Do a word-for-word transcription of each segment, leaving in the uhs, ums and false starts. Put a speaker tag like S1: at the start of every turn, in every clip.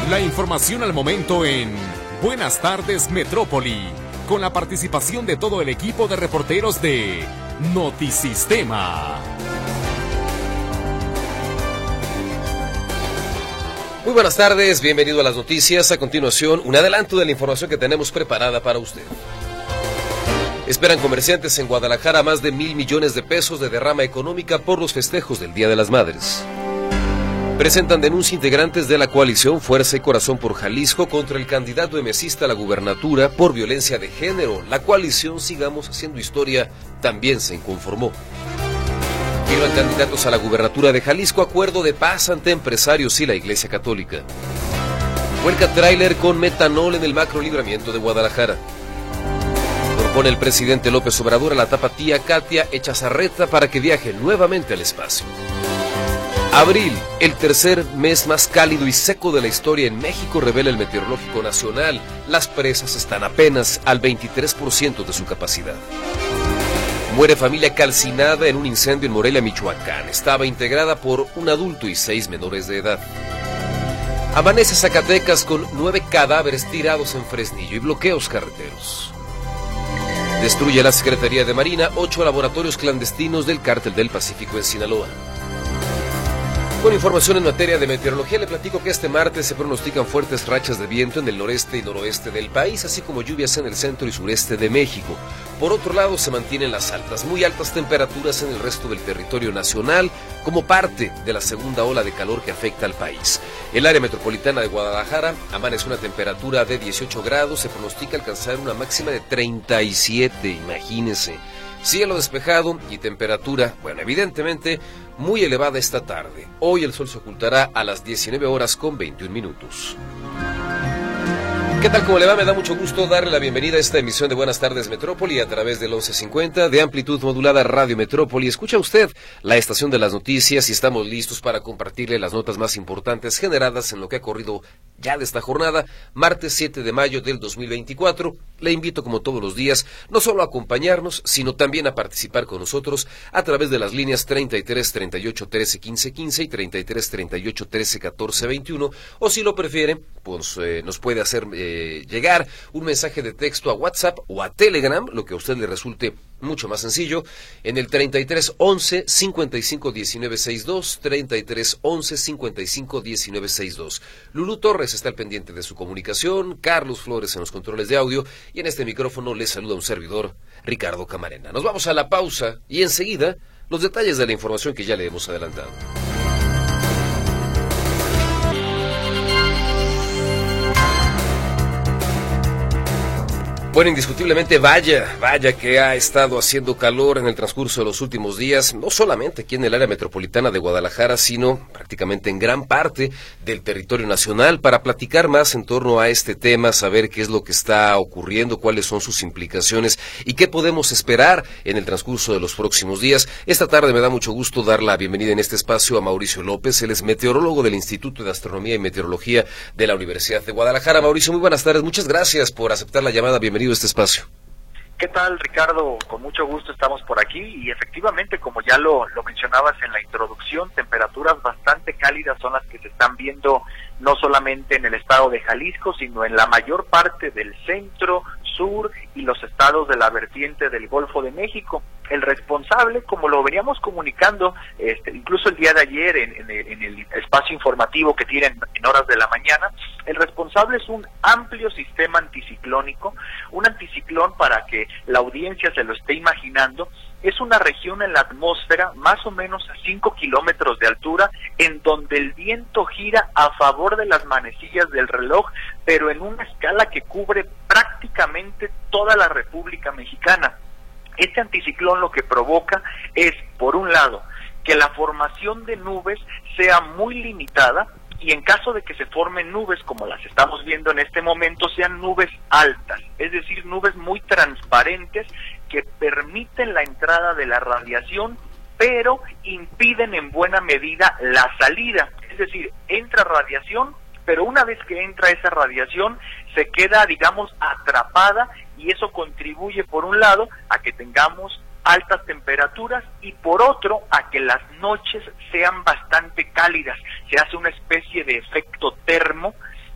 S1: La información al momento en Buenas tardes Metrópoli, con la participación de todo el equipo de reporteros de Notisistema.
S2: Muy buenas tardes, bienvenido a las noticias. A continuación, un adelanto de la información que tenemos preparada para usted. Esperan comerciantes en Guadalajara más de mil millones de pesos de derrama económica por los festejos del Día de las Madres. Presentan denuncia integrantes de la coalición Fuerza y Corazón por Jalisco contra el candidato emesista a la gubernatura por violencia de género. La coalición Sigamos Haciendo Historia también se inconformó. Firman candidatos a la gubernatura de Jalisco acuerdo de paz ante empresarios y la Iglesia Católica. Vuelca tráiler con metanol en el macrolibramiento de Guadalajara. Propone el presidente López Obrador a la tapatía Katia Echazarreta para que viaje nuevamente al espacio. Abril, el tercer mes más cálido y seco de la historia en México, revela el Meteorológico Nacional. Las presas están apenas al veintitrés por ciento de su capacidad. Muere familia calcinada en un incendio en Morelia, Michoacán. Estaba integrada por un adulto y seis menores de edad. Amanece Zacatecas con nueve cadáveres tirados en Fresnillo y bloqueos carreteros. Destruye la Secretaría de Marina ocho laboratorios clandestinos del Cártel del Pacífico en Sinaloa. Con información en materia de meteorología, le platico que este martes se pronostican fuertes rachas de viento en el noreste y noroeste del país, así como lluvias en el centro y sureste de México. Por otro lado, se mantienen las altas, muy altas temperaturas en el resto del territorio nacional, como parte de la segunda ola de calor que afecta al país. El área metropolitana de Guadalajara amanece una temperatura de dieciocho grados, se pronostica alcanzar una máxima de treinta y siete, imagínense. Cielo despejado y temperatura, bueno, evidentemente, muy elevada esta tarde. Hoy el sol se ocultará a las diecinueve horas con veintiún minutos. ¿Qué tal? ¿Cómo le va? Me da mucho gusto darle la bienvenida a esta emisión de Buenas tardes Metrópoli a través del once cincuenta de amplitud modulada Radio Metrópoli. Escucha usted la estación de las noticias y estamos listos para compartirle las notas más importantes generadas en lo que ha corrido ya de esta jornada, martes siete de mayo del dos mil veinticuatro. Le invito como todos los días, no solo a acompañarnos, sino también a participar con nosotros a través de las líneas treinta y tres, treinta y ocho, trece, quince, quince y treinta y tres, treinta y ocho, trece, catorce, veintiuno, o si lo prefiere, pues eh, nos puede hacer eh, llegar un mensaje de texto a WhatsApp o a Telegram, lo que a usted le resulte mucho más sencillo, en el treinta y tres, once, cincuenta y cinco, diecinueve, sesenta y dos, treinta y tres, once, cincuenta y cinco, diecinueve, sesenta y dos. Lulú Torres está al pendiente de su comunicación, Carlos Flores en los controles de audio, y en este micrófono le saluda un servidor, Ricardo Camarena. Nos vamos a la pausa y enseguida los detalles de la información que ya le hemos adelantado. Bueno, indiscutiblemente, vaya, vaya que ha estado haciendo calor en el transcurso de los últimos días, no solamente aquí en el área metropolitana de Guadalajara, sino prácticamente en gran parte del territorio nacional. Para platicar más en torno a este tema, saber qué es lo que está ocurriendo, cuáles son sus implicaciones y qué podemos esperar en el transcurso de los próximos días. Esta tarde me da mucho gusto dar la bienvenida en este espacio a Mauricio López. Él es meteorólogo del Instituto de Astronomía y Meteorología de la Universidad de Guadalajara. Mauricio, muy buenas tardes, muchas gracias por aceptar la llamada. Bienvenido a este espacio.
S3: ¿Qué tal, Ricardo? Con mucho gusto estamos por aquí y efectivamente, como ya lo, lo mencionabas en la introducción, temperaturas bastante cálidas son las que se están viendo no solamente en el estado de Jalisco, sino en la mayor parte del centro, sur y los estados de la vertiente del Golfo de México. El responsable, como lo veníamos comunicando, este, incluso el día de ayer en, en, el, en el espacio informativo que tienen en horas de la mañana, el responsable es un amplio sistema anticiclónico, un anticiclón para que la audiencia se lo esté imaginando. Es una región en la atmósfera, más o menos a cinco kilómetros de altura, en donde el viento gira a favor de las manecillas del reloj, pero en una escala que cubre prácticamente toda la República Mexicana. Este anticiclón lo que provoca es, por un lado, que la formación de nubes sea muy limitada, y en caso de que se formen nubes como las estamos viendo en este momento, sean nubes altas, es decir, nubes muy transparentes que permiten la entrada de la radiación, pero impiden en buena medida la salida, es decir, entra radiación, pero una vez que entra esa radiación se queda, digamos, atrapada, y eso contribuye, por un lado, a que tengamos altas temperaturas y por otro a que las noches sean bastante cálidas. Se hace una especie de efecto termo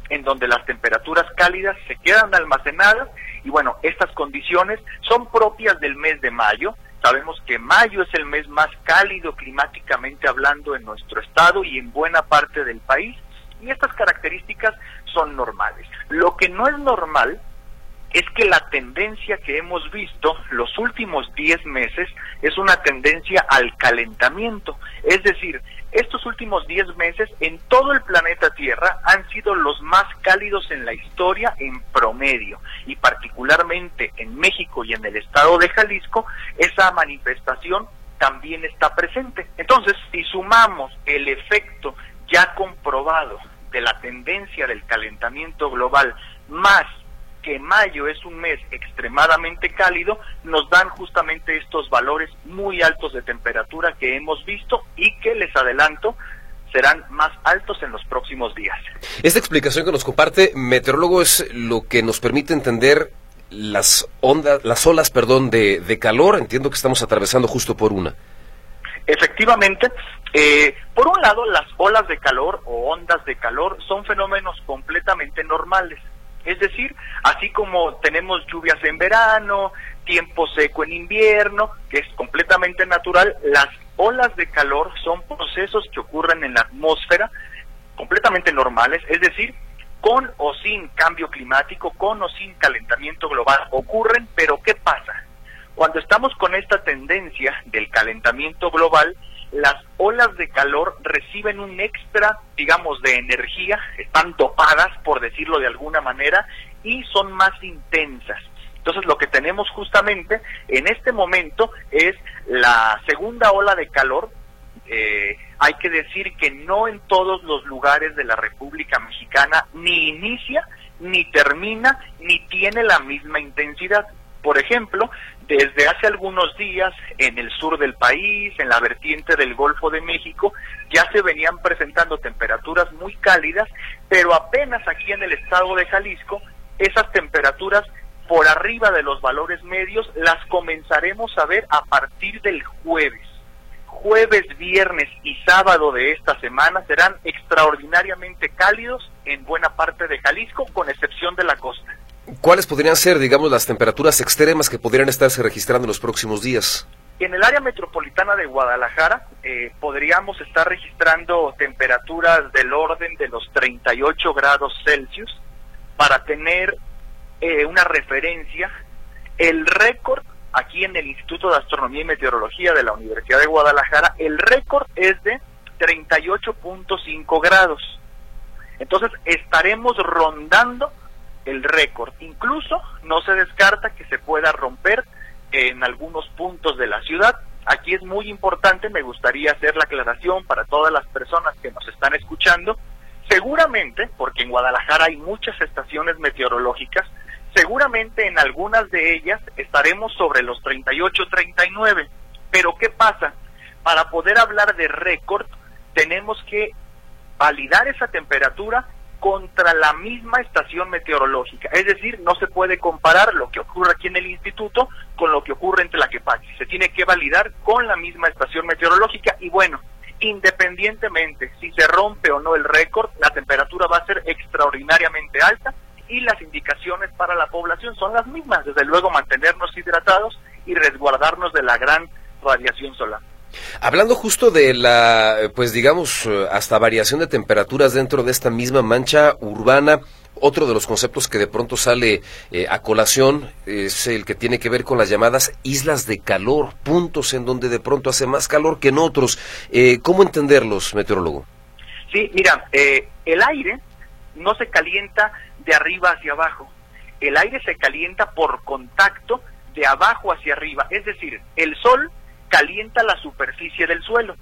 S3: en donde las temperaturas cálidas se quedan almacenadas, y bueno, estas condiciones son propias del mes de mayo. Sabemos que mayo es el mes más cálido climáticamente hablando en nuestro estado y en buena parte del país, y estas características son normales. Lo que no es normal es que la tendencia que hemos visto los últimos diez meses es una tendencia al calentamiento. Es decir, estos últimos diez meses en todo el planeta Tierra han sido los más cálidos en la historia en promedio, y particularmente en México y en el estado de Jalisco, esa manifestación también está presente. Entonces, si sumamos el efecto ya comprobado de la tendencia del calentamiento global más que mayo es un mes extremadamente cálido, nos dan justamente estos valores muy altos de temperatura que hemos visto y que, les adelanto, serán más altos en los próximos días.
S2: Esta explicación que nos comparte, meteorólogo, es lo que nos permite entender las ondas, las olas, perdón, de, de calor. Entiendo que estamos atravesando justo por una.
S3: Efectivamente, eh, por un lado, las olas de calor o ondas de calor son fenómenos completamente normales. Es decir, así como tenemos lluvias en verano, tiempo seco en invierno, que es completamente natural, las olas de calor son procesos que ocurren en la atmósfera completamente normales, es decir, con o sin cambio climático, con o sin calentamiento global ocurren, pero ¿qué pasa? Cuando estamos con esta tendencia del calentamiento global, las olas de calor reciben un extra, digamos, de energía, están dopadas, por decirlo de alguna manera, y son más intensas. Entonces, lo que tenemos justamente en este momento es la segunda ola de calor. Eh, hay que decir que no en todos los lugares de la República Mexicana ni inicia, ni termina, ni tiene la misma intensidad. Por ejemplo, desde hace algunos días en el sur del país, en la vertiente del Golfo de México, ya se venían presentando temperaturas muy cálidas, pero apenas aquí en el estado de Jalisco, esas temperaturas por arriba de los valores medios las comenzaremos a ver a partir del jueves. Jueves, viernes y sábado de esta semana serán extraordinariamente cálidos en buena parte de Jalisco, con excepción de la costa.
S2: ¿Cuáles podrían ser, digamos, las temperaturas extremas que podrían estarse registrando en los próximos días?
S3: En el área metropolitana de Guadalajara eh, podríamos estar registrando temperaturas del orden de los treinta y ocho grados Celsius. Para tener eh, una referencia, el récord aquí en el Instituto de Astronomía y Meteorología de la Universidad de Guadalajara, el récord es de treinta y ocho punto cinco grados. Entonces estaremos rondando el récord. Incluso no se descarta que se pueda romper en algunos puntos de la ciudad. Aquí es muy importante, me gustaría hacer la aclaración para todas las personas que nos están escuchando. Seguramente, porque en Guadalajara hay muchas estaciones meteorológicas, seguramente en algunas de ellas estaremos sobre los treinta y ocho, treinta y nueve. Pero ¿qué pasa? Para poder hablar de récord, tenemos que validar esa temperatura contra la misma estación meteorológica. Es decir, no se puede comparar lo que ocurre aquí en el instituto con lo que ocurre en Tlaquepaque. Se tiene que validar con la misma estación meteorológica y bueno, independientemente si se rompe o no el récord, la temperatura va a ser extraordinariamente alta y las indicaciones para la población son las mismas. Desde luego, mantenernos hidratados y resguardarnos de la gran radiación solar.
S2: Hablando justo de la, pues digamos, hasta variación de temperaturas dentro de esta misma mancha urbana, otro de los conceptos que de pronto sale eh, a colación es el que tiene que ver con las llamadas islas de calor, puntos en donde de pronto hace más calor que en otros. Eh, ¿Cómo entenderlos, meteorólogo?
S3: Sí, mira, eh, el aire no se calienta de arriba hacia abajo, el aire se calienta por contacto de abajo hacia arriba, es decir, el sol calienta la superficie del suelo,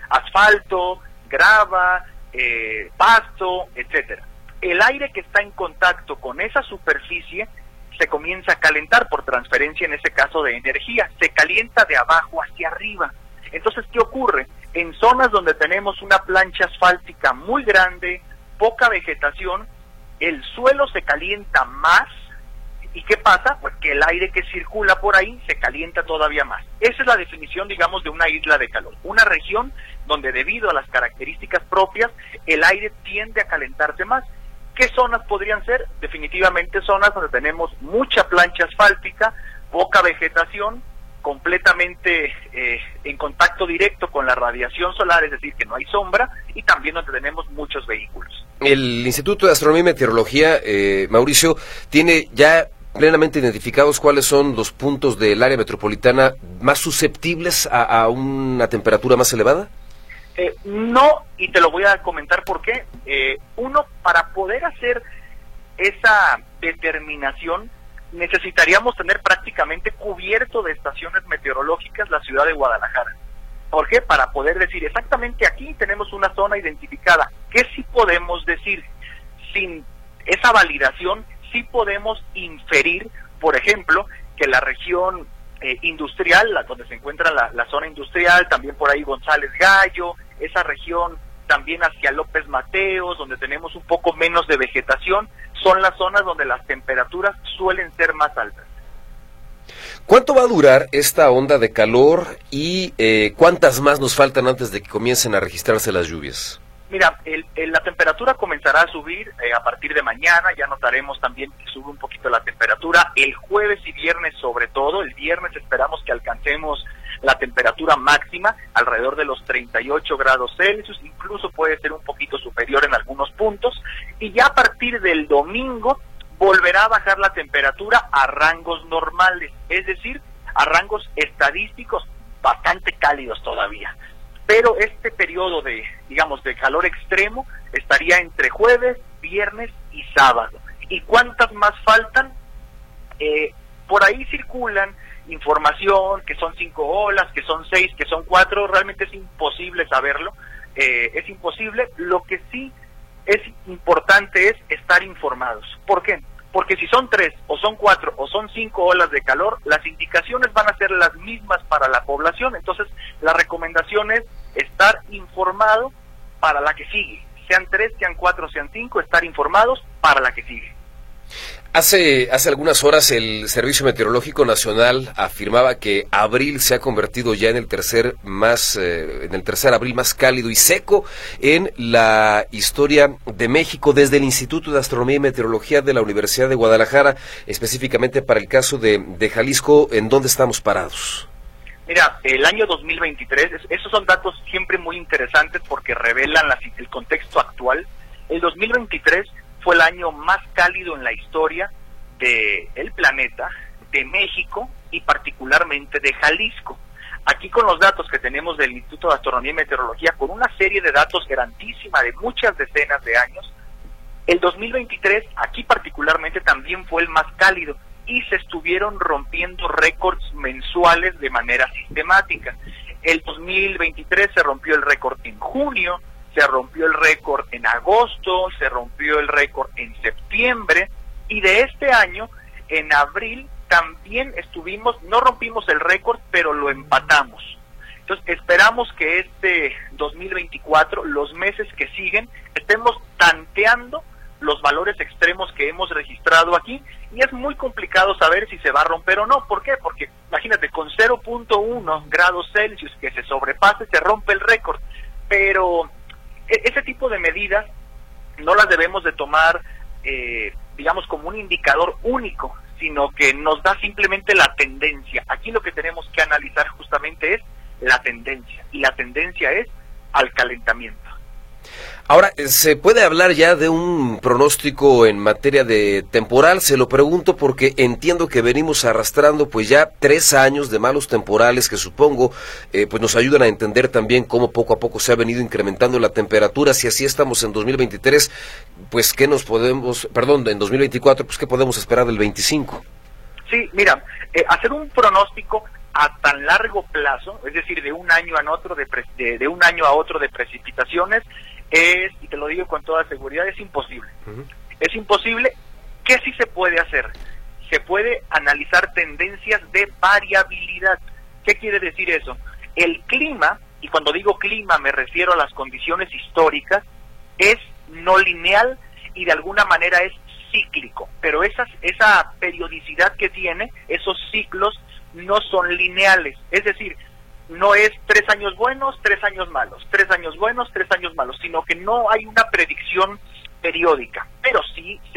S3: asfalto, grava, eh, pasto, etcétera. El aire que está en contacto con esa superficie se comienza a calentar por transferencia, en este caso de energía, se calienta de abajo hacia arriba. Entonces, ¿qué ocurre? En zonas donde tenemos una plancha asfáltica muy grande, poca vegetación, el suelo se calienta más. ¿Y qué pasa? Pues que el aire que circula por ahí se calienta todavía más. Esa es la definición, digamos, de una isla de calor. Una región donde, debido a las características propias, el aire tiende a calentarse más. ¿Qué zonas podrían ser? Definitivamente zonas donde tenemos mucha plancha asfáltica, poca vegetación, completamente eh, en contacto directo con la radiación solar, es decir, que no hay sombra, y también donde tenemos muchos vehículos.
S2: El Instituto de Astronomía y Meteorología, eh, Mauricio, tiene ya plenamente identificados cuáles son los puntos del área metropolitana más susceptibles a, a una temperatura más elevada.
S3: Eh, no, y te lo voy a comentar por qué. Eh, uno, para poder hacer esa determinación, necesitaríamos tener prácticamente cubierto de estaciones meteorológicas la ciudad de Guadalajara. ¿Por qué? Para poder decir, exactamente aquí tenemos una zona identificada. ¿Qué sí podemos decir? Sin esa validación, sí podemos inferir, por ejemplo, que la región eh, industrial, la, donde se encuentra la, la zona industrial, también por ahí González Gallo, esa región también hacia López Mateos, donde tenemos un poco menos de vegetación, son las zonas donde las temperaturas suelen ser más altas.
S2: ¿Cuánto va a durar esta onda de calor y eh, cuántas más nos faltan antes de que comiencen a registrarse las lluvias?
S3: Mira, el, el, la temperatura comenzará a subir eh, a partir de mañana, ya notaremos también que sube un poquito la temperatura, el jueves y viernes sobre todo, el viernes esperamos que alcancemos la temperatura máxima alrededor de los treinta y ocho grados Celsius, incluso puede ser un poquito superior en algunos puntos, y ya a partir del domingo volverá a bajar la temperatura a rangos normales, es decir, a rangos estadísticos bastante cálidos todavía. Pero este periodo de, digamos, de calor extremo estaría entre jueves, viernes y sábado. ¿Y cuántas más faltan? Eh, por ahí circulan información que son cinco olas, que son seis, que son cuatro, realmente es imposible saberlo, eh, es imposible. Lo que sí es importante es estar informados. ¿Por qué? Porque si son tres, o son cuatro, o son cinco olas de calor, las indicaciones van a ser las mismas para la población. Entonces, la recomendación es estar informado para la que sigue. Sean tres, sean cuatro, sean cinco, estar informados para la que sigue.
S2: Hace, hace algunas horas el Servicio Meteorológico Nacional afirmaba que abril se ha convertido ya en el tercer más, eh, en el tercer abril más cálido y seco en la historia de México, desde el Instituto de Astronomía y Meteorología de la Universidad de Guadalajara, específicamente para el caso de, de Jalisco. ¿En dónde estamos parados?
S3: Mira, el año dos mil veintitrés, esos son datos siempre muy interesantes porque revelan la, el contexto actual. El dos mil veintitrés fue el año más cálido en la historia del planeta, de México y particularmente de Jalisco. Aquí con los datos que tenemos del Instituto de Astronomía y Meteorología, con una serie de datos grandísima de muchas decenas de años, el dos mil veintitrés aquí particularmente también fue el más cálido y se estuvieron rompiendo récords mensuales de manera sistemática. El dos mil veintitrés se rompió el récord en junio, se rompió el récord en agosto, se rompió el récord en septiembre, y de este año, en abril, también estuvimos, no rompimos el récord, pero lo empatamos. Entonces, esperamos que este dos mil veinticuatro, los meses que siguen, estemos tanteando los valores extremos que hemos registrado aquí, y es muy complicado saber si se va a romper o no. ¿Por qué? Porque, imagínate, con cero punto uno grados Celsius que se sobrepase, se rompe el récord, pero ese tipo de medidas no las debemos de tomar, eh, digamos, como un indicador único, sino que nos da simplemente la tendencia. Aquí lo que tenemos que analizar justamente es la tendencia, y la tendencia es al calentamiento.
S2: Ahora, ¿se puede hablar ya de un pronóstico en materia de temporal? Se lo pregunto porque entiendo que venimos arrastrando pues ya tres años de malos temporales que supongo eh, pues nos ayudan a entender también cómo poco a poco se ha venido incrementando la temperatura. Si así estamos en dos mil veintitrés, pues ¿qué nos podemos, perdón, en dos mil veinticuatro, pues qué podemos esperar del veinticinco?
S3: Sí, mira, eh, hacer un pronóstico a tan largo plazo, es decir, de un año a otro de, pre, de, de un año a otro de precipitaciones, es, y te lo digo con toda seguridad, es imposible. Uh-huh. Es imposible. ¿Qué sí se puede hacer? Se puede analizar tendencias de variabilidad. ¿Qué quiere decir eso? El clima, y cuando digo clima me refiero a las condiciones históricas, es no lineal y de alguna manera es cíclico, pero esas, esa periodicidad que tiene, esos ciclos, no son lineales, es decir, no es tres años buenos, tres años malos, tres años buenos, tres años malos, sino que no hay una predicción periódica, pero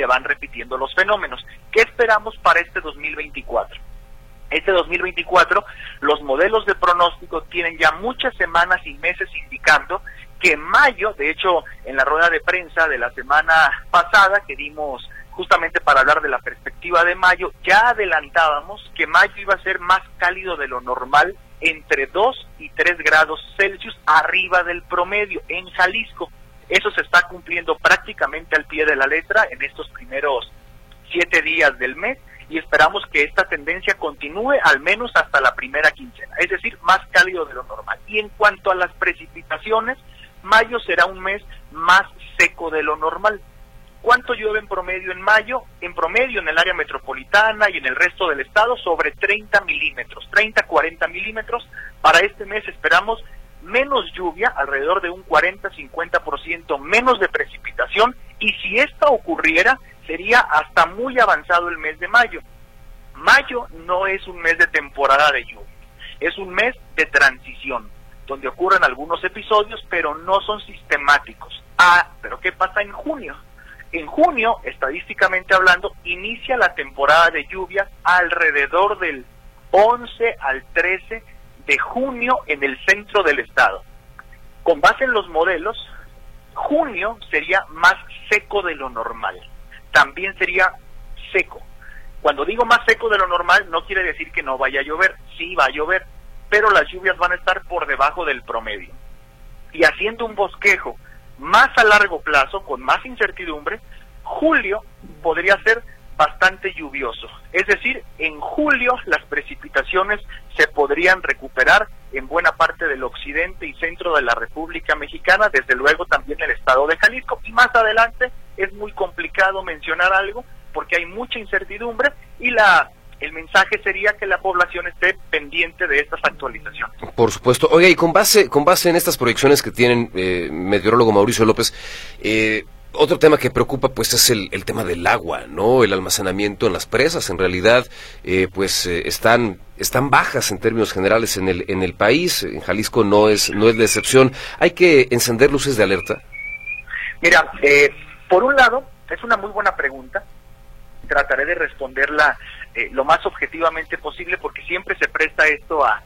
S3: se van repitiendo los fenómenos. ¿Qué esperamos para este dos mil veinticuatro? Este dos mil veinticuatro, los modelos de pronóstico tienen ya muchas semanas y meses indicando que en mayo, de hecho, en la rueda de prensa de la semana pasada que dimos justamente para hablar de la perspectiva de mayo, ya adelantábamos que mayo iba a ser más cálido de lo normal, entre dos y tres grados Celsius arriba del promedio en Jalisco. Eso se está cumpliendo prácticamente al pie de la letra en estos primeros siete días del mes, y esperamos que esta tendencia continúe al menos hasta la primera quincena, es decir, más cálido de lo normal. Y en cuanto a las precipitaciones, mayo será un mes más seco de lo normal. ¿Cuánto llueve en promedio en mayo? En promedio en el área metropolitana y en el resto del estado sobre treinta milímetros, treinta a cuarenta milímetros. Para este mes esperamos menos lluvia, alrededor de un cuarenta a cincuenta por ciento menos de precipitación, y si esta ocurriera sería hasta muy avanzado el mes de mayo. Mayo no es un mes de temporada de lluvia, es un mes de transición, donde ocurren algunos episodios, pero no son sistemáticos. Ah, pero ¿qué pasa en junio? En junio, estadísticamente hablando, inicia la temporada de lluvias alrededor del once al trece de junio en el centro del estado. Con base en los modelos, junio sería más seco de lo normal. También sería seco. Cuando digo más seco de lo normal, no quiere decir que no vaya a llover. Sí va a llover, pero las lluvias van a estar por debajo del promedio. Y haciendo un bosquejo más a largo plazo, con más incertidumbre, julio podría ser bastante lluvioso. Es decir, en julio las precipitaciones se podrían recuperar en buena parte del occidente y centro de la República Mexicana, desde luego también el estado de Jalisco, y más adelante es muy complicado mencionar algo porque hay mucha incertidumbre, y la el mensaje sería que la población esté pendiente de estas actualizaciones.
S2: Por supuesto. Oiga, y con base con base en estas proyecciones que tienen eh, meteorólogo Mauricio López, eh, otro tema que preocupa pues es el, el tema del agua, ¿no? El almacenamiento en las presas, en realidad, eh, pues eh, están están bajas en términos generales en el en el país. En Jalisco no es no es la excepción. Hay que encender luces de alerta.
S3: Mira, eh, por un lado es una muy buena pregunta. Trataré de responderla eh, lo más objetivamente posible, porque siempre se presta esto a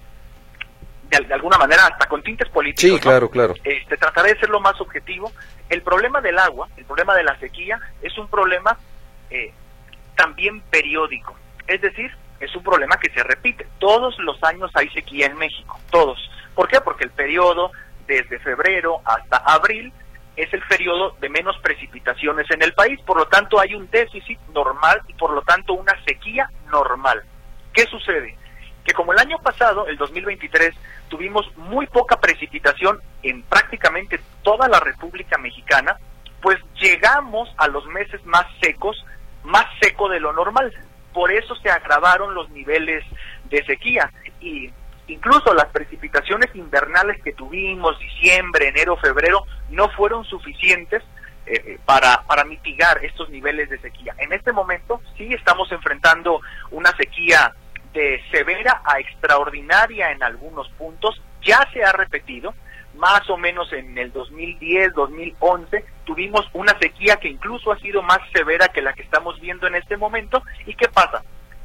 S3: de, de alguna manera hasta con tintes políticos.
S2: Sí, claro,
S3: ¿no?
S2: claro.
S3: Este, trataré de ser lo más objetivo. El problema del agua, el problema de la sequía, es un problema eh, también periódico. Es decir, es un problema que se repite. Todos los años hay sequía en México, todos. ¿Por qué? Porque el periodo desde febrero hasta abril es el periodo de menos precipitaciones en el país, por lo tanto hay un déficit normal y por lo tanto una sequía normal. ¿Qué sucede? Que como el año pasado, el dos mil veintitrés, tuvimos muy poca precipitación en prácticamente toda la República Mexicana, pues llegamos a los meses más secos, más seco de lo normal. Por eso se agravaron los niveles de sequía, y incluso las precipitaciones invernales que tuvimos, diciembre, enero, febrero, no fueron suficientes eh, para, para mitigar estos niveles de sequía. En este momento sí estamos enfrentando una sequía de severa a extraordinaria en algunos puntos. Ya se ha repetido, más o menos en el dos mil diez, dos mil once, tuvimos una sequía que incluso ha sido más severa que la que estamos viendo en este momento. ¿Y qué pasa?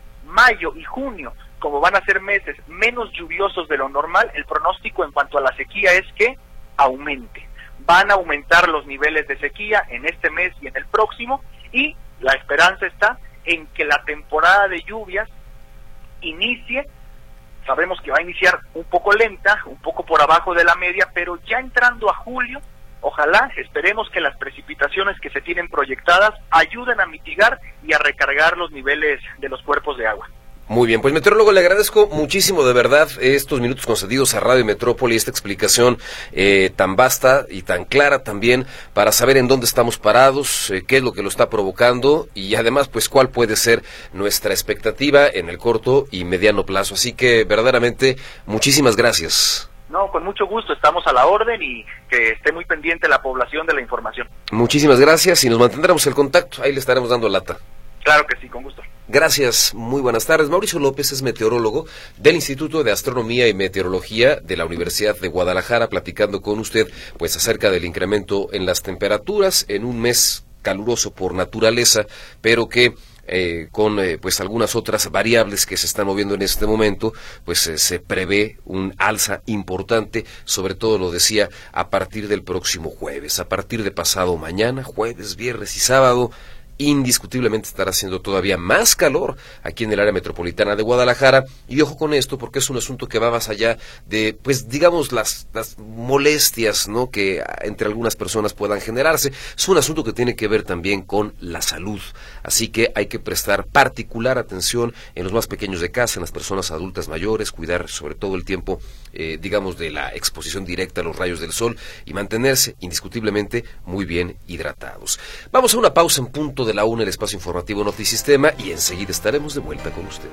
S3: Mayo y junio, como van a ser meses menos lluviosos de lo normal, el pronóstico en cuanto a la sequía es que aumente. Van a aumentar los niveles de sequía en este mes y en el próximo, y la esperanza está en que la temporada de lluvias inicie. Sabemos que va a iniciar un poco lenta, un poco por abajo de la media, pero ya entrando a julio, ojalá, esperemos que las precipitaciones que se tienen proyectadas ayuden a mitigar y a recargar los niveles de los cuerpos de agua.
S2: Muy bien, pues meteorólogo, le agradezco muchísimo de verdad estos minutos concedidos a Radio Metrópoli, esta explicación eh, tan vasta y tan clara también para saber en dónde estamos parados, eh, qué es lo que lo está provocando y además pues cuál puede ser nuestra expectativa en el corto y mediano plazo. Así que verdaderamente muchísimas gracias.
S3: No, con mucho gusto, estamos a la orden y que esté muy pendiente la población de la información.
S2: Muchísimas gracias y nos mantendremos el contacto, ahí le estaremos dando lata.
S3: Claro que sí, con gusto.
S2: Gracias, muy buenas tardes. Mauricio López es meteorólogo del Instituto de Astronomía y Meteorología de la Universidad de Guadalajara, platicando con usted pues acerca del incremento en las temperaturas en un mes caluroso por naturaleza, pero que Eh, con eh, pues algunas otras variables que se están moviendo en este momento, pues eh, se prevé un alza importante, sobre todo lo decía a partir del próximo jueves, a partir de pasado mañana, jueves, viernes y sábado. Indiscutiblemente estará haciendo todavía más calor aquí en el área metropolitana de Guadalajara, y ojo con esto porque es un asunto que va más allá de, pues digamos, las, las molestias, ¿no?, que entre algunas personas puedan generarse. Es un asunto que tiene que ver también con la salud, así que hay que prestar particular atención en los más pequeños de casa, en las personas adultas mayores, cuidar sobre todo el tiempo, eh, digamos, de la exposición directa a los rayos del sol y mantenerse indiscutiblemente muy bien hidratados. Vamos a una pausa en punto de la una, el espacio informativo Notisistema, y enseguida estaremos de vuelta con usted.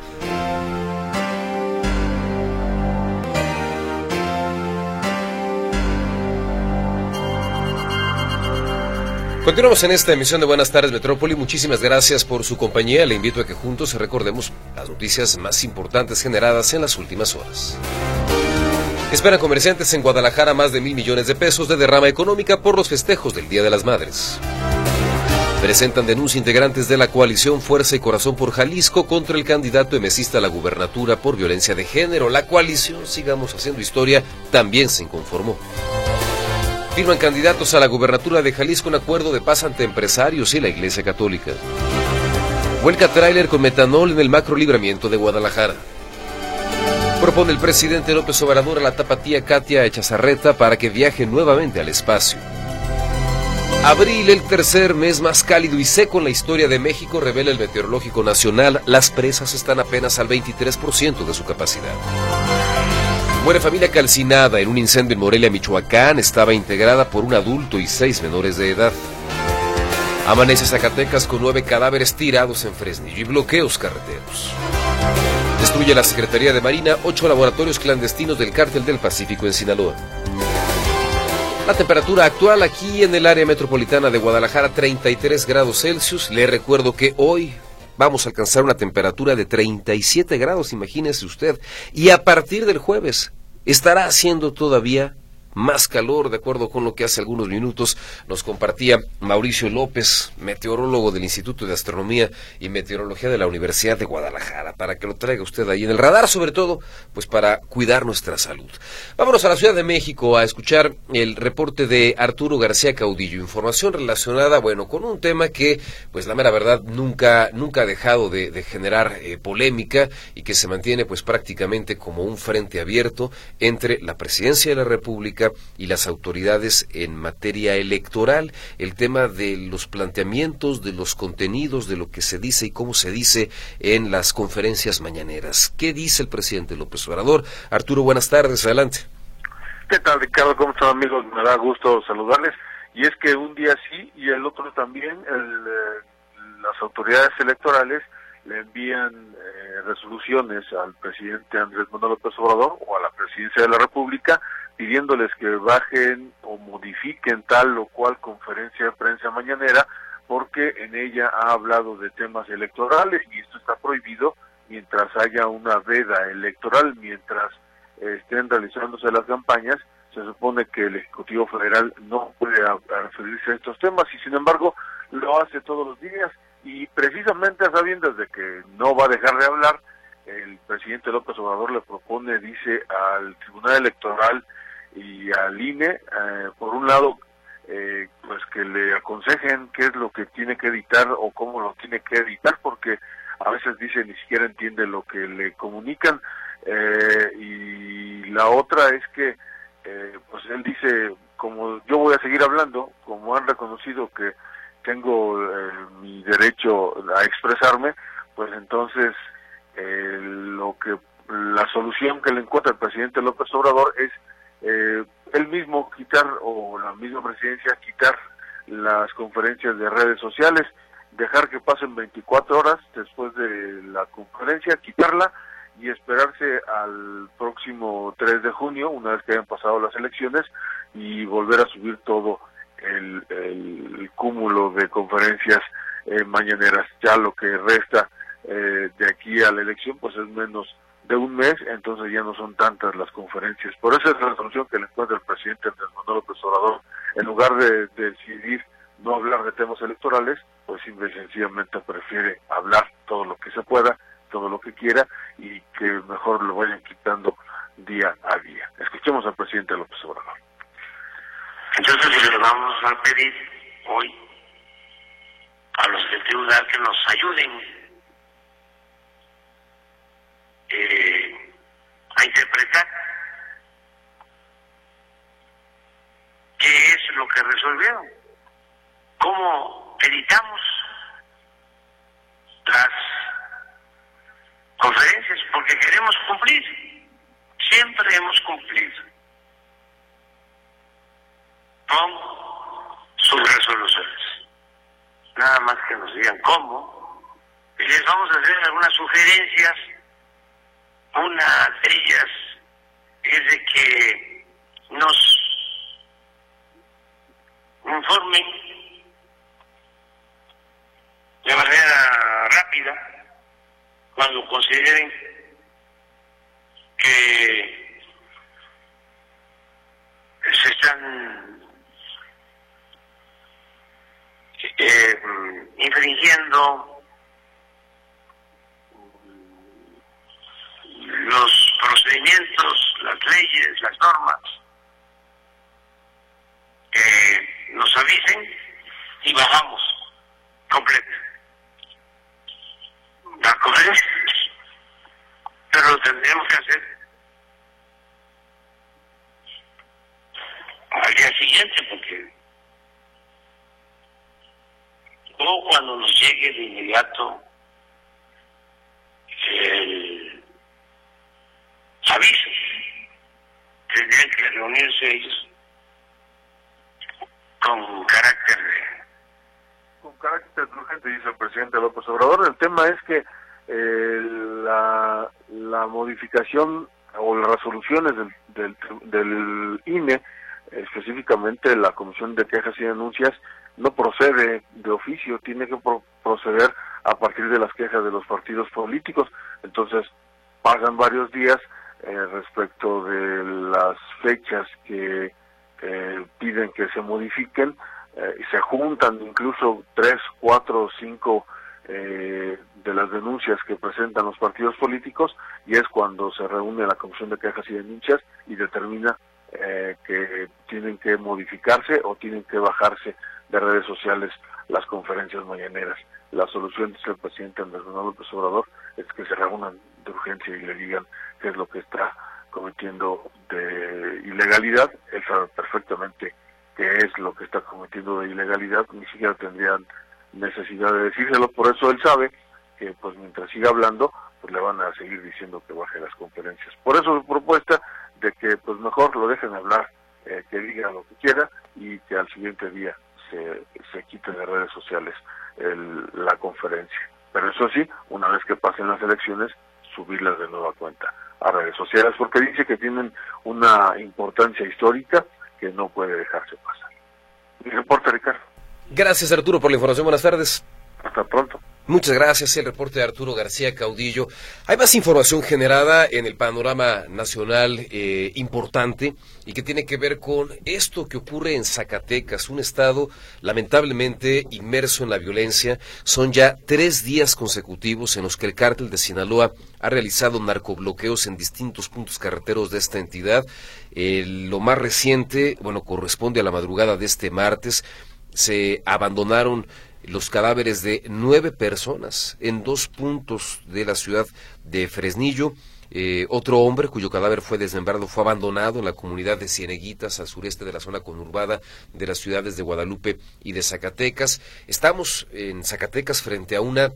S2: Continuamos en esta emisión de Buenas Tardes Metrópoli. Muchísimas gracias por su compañía. Le invito a que juntos recordemos las noticias más importantes generadas en las últimas horas. Esperan comerciantes en Guadalajara más de mil millones de pesos de derrama económica por los festejos del Día de las Madres. Presentan denuncia integrantes de la coalición Fuerza y Corazón por Jalisco contra el candidato emesista a la gubernatura por violencia de género. La coalición Sigamos Haciendo Historia también se inconformó. Firman candidatos a la gubernatura de Jalisco un acuerdo de paz ante empresarios y la Iglesia Católica. Vuelca tráiler con metanol en el macro libramiento de Guadalajara. Propone el presidente López Obrador a la tapatía Katia Echazarreta para que viaje nuevamente al espacio. Abril, el tercer mes más cálido y seco en la historia de México, revela el Meteorológico Nacional. Las presas están apenas al veintitrés por ciento de su capacidad. Muere familia calcinada en un incendio en Morelia, Michoacán. Estaba integrada por un adulto y seis menores de edad. Amanece Zacatecas con nueve cadáveres tirados en Fresnillo y bloqueos carreteros. Destruye la Secretaría de Marina ocho laboratorios clandestinos del Cártel del Pacífico en Sinaloa. La temperatura actual aquí en el área metropolitana de Guadalajara, treinta y tres grados Celsius. Le recuerdo que hoy vamos a alcanzar una temperatura de treinta y siete grados, imagínese usted. Y a partir del jueves estará haciendo todavía más calor, de acuerdo con lo que hace algunos minutos nos compartía Mauricio López, meteorólogo del Instituto de Astronomía y Meteorología de la Universidad de Guadalajara, para que lo traiga usted ahí en el radar, sobre todo, pues para cuidar nuestra salud. Vámonos a la Ciudad de México a escuchar el reporte de Arturo García Caudillo, información relacionada, bueno, con un tema que, pues la mera verdad, nunca, nunca ha dejado de, de generar eh, polémica y que se mantiene, pues prácticamente como un frente abierto entre la Presidencia de la República y las autoridades en materia electoral, el tema de los planteamientos, de los contenidos, de lo que se dice y cómo se dice en las conferencias mañaneras. ¿Qué dice el presidente López Obrador? Arturo, buenas tardes, adelante.
S4: ¿Qué tal, Ricardo? ¿Cómo están, amigos? Me da gusto saludarles. Y es que un día sí y el otro también, el, eh, las autoridades electorales le envían eh, resoluciones al presidente Andrés Manuel López Obrador o a la presidencia de la República pidiéndoles que bajen o modifiquen tal o cual conferencia de prensa mañanera porque en ella ha hablado de temas electorales y esto está prohibido mientras haya una veda electoral, mientras eh, estén realizándose las campañas. Se supone que el Ejecutivo Federal no puede a, a referirse a estos temas y sin embargo lo hace todos los días y precisamente a sabiendas de que no va a dejar de hablar, el presidente López Obrador le propone, dice, al Tribunal Electoral y al I N E, eh, por un lado, eh, pues que le aconsejen qué es lo que tiene que editar o cómo lo tiene que editar, porque a veces dice ni siquiera entiende lo que le comunican, eh, y la otra es que eh, pues él dice, como yo voy a seguir hablando, como han reconocido que tengo eh, mi derecho a expresarme, pues entonces eh, lo que la solución que le encuentra el presidente López Obrador es eh, él mismo quitar, o la misma presidencia quitar las conferencias de redes sociales, dejar que pasen veinticuatro horas después de la conferencia, quitarla y esperarse al próximo tres de junio, una vez que hayan pasado las elecciones, y volver a subir todo el, el, el cúmulo de conferencias eh, mañaneras. Ya lo que resta eh, de aquí a la elección pues es menos de un mes, entonces ya no son tantas las conferencias. Por eso es la solución que le encuentra el presidente Andrés Manuel López Obrador, en lugar de, de decidir no hablar de temas electorales, pues simple y sencillamente prefiere hablar todo lo que se pueda, todo lo que quiera, y que mejor lo vayan quitando día a día. Escuchemos al presidente López Obrador.
S5: Entonces le vamos a pedir hoy a los del tribunal que nos ayuden eh, a interpretar qué es lo que resolvieron, cómo editamos las conferencias, porque queremos cumplir, siempre hemos cumplido con sus resoluciones. Nada más que nos digan cómo, y les vamos a hacer algunas sugerencias. Una de ellas es de que nos informen de manera rápida cuando consideren que se están eh, infringiendo los procedimientos, las leyes, las normas, que nos avisen y bajamos completo la conferencia, pero lo tendríamos que hacer al día siguiente, porque o cuando nos llegue de inmediato el aviso, tendrían que reunirse ellos con carácter de
S4: con carácter urgente, dice el presidente López Obrador. El tema es que eh, la, la modificación o las resoluciones del, del, del I N E, específicamente la Comisión de Quejas y Denuncias, no procede de oficio, tiene que pro proceder a partir de las quejas de los partidos políticos. Entonces pasan varios días eh, respecto de las fechas que eh, piden que se modifiquen, eh, y se juntan incluso tres, cuatro, cinco eh, de las denuncias que presentan los partidos políticos, y es cuando se reúne la Comisión de Quejas y Denuncias y determina eh, que tienen que modificarse o tienen que bajarse de redes sociales las conferencias mañaneras. La solución, dice el presidente Andrés Manuel López Obrador, es que se reúnan de urgencia y le digan qué es lo que está cometiendo de ilegalidad. Él sabe perfectamente qué es lo que está cometiendo de ilegalidad, ni siquiera tendrían necesidad de decírselo. Por eso él sabe que pues mientras siga hablando, pues le van a seguir diciendo que baje las conferencias. Por eso su propuesta de que pues mejor lo dejen hablar, eh, que diga lo que quiera y que al siguiente día se, se quite de redes sociales el, la conferencia. Pero eso sí, una vez que pasen las elecciones, subirlas de nueva cuenta a redes sociales, porque dice que tienen una importancia histórica que no puede dejarse pasar. Mi reporte, Ricardo.
S2: Gracias, Arturo, por la información. Buenas tardes.
S4: Hasta pronto.
S2: Muchas gracias, el reporte de Arturo García Caudillo. Hay más información generada en el panorama nacional eh, importante y que tiene que ver con esto que ocurre en Zacatecas, un estado lamentablemente inmerso en la violencia. Son ya tres días consecutivos en los que el cártel de Sinaloa ha realizado narcobloqueos en distintos puntos carreteros de esta entidad. Eh, lo más reciente, bueno, corresponde a la madrugada de este martes. Se abandonaron los cadáveres de nueve personas en dos puntos de la ciudad de Fresnillo. Eh, otro hombre cuyo cadáver fue desmembrado fue abandonado en la comunidad de Cieneguitas, al sureste de la zona conurbada de las ciudades de Guadalupe y de Zacatecas. Estamos en Zacatecas frente a una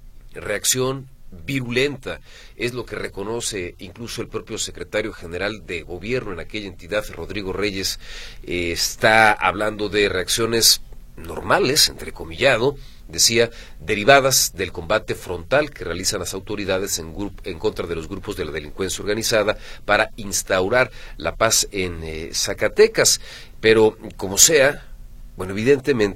S2: reacción virulenta, es lo que reconoce incluso el propio secretario general de gobierno en aquella entidad, Rodrigo Reyes. Eh, está hablando de reacciones normales, entrecomillado, decía, derivadas del combate frontal que realizan las autoridades en, en contra de los grupos de la delincuencia organizada para instaurar la paz en eh, Zacatecas. Pero, como sea, bueno, evidentemente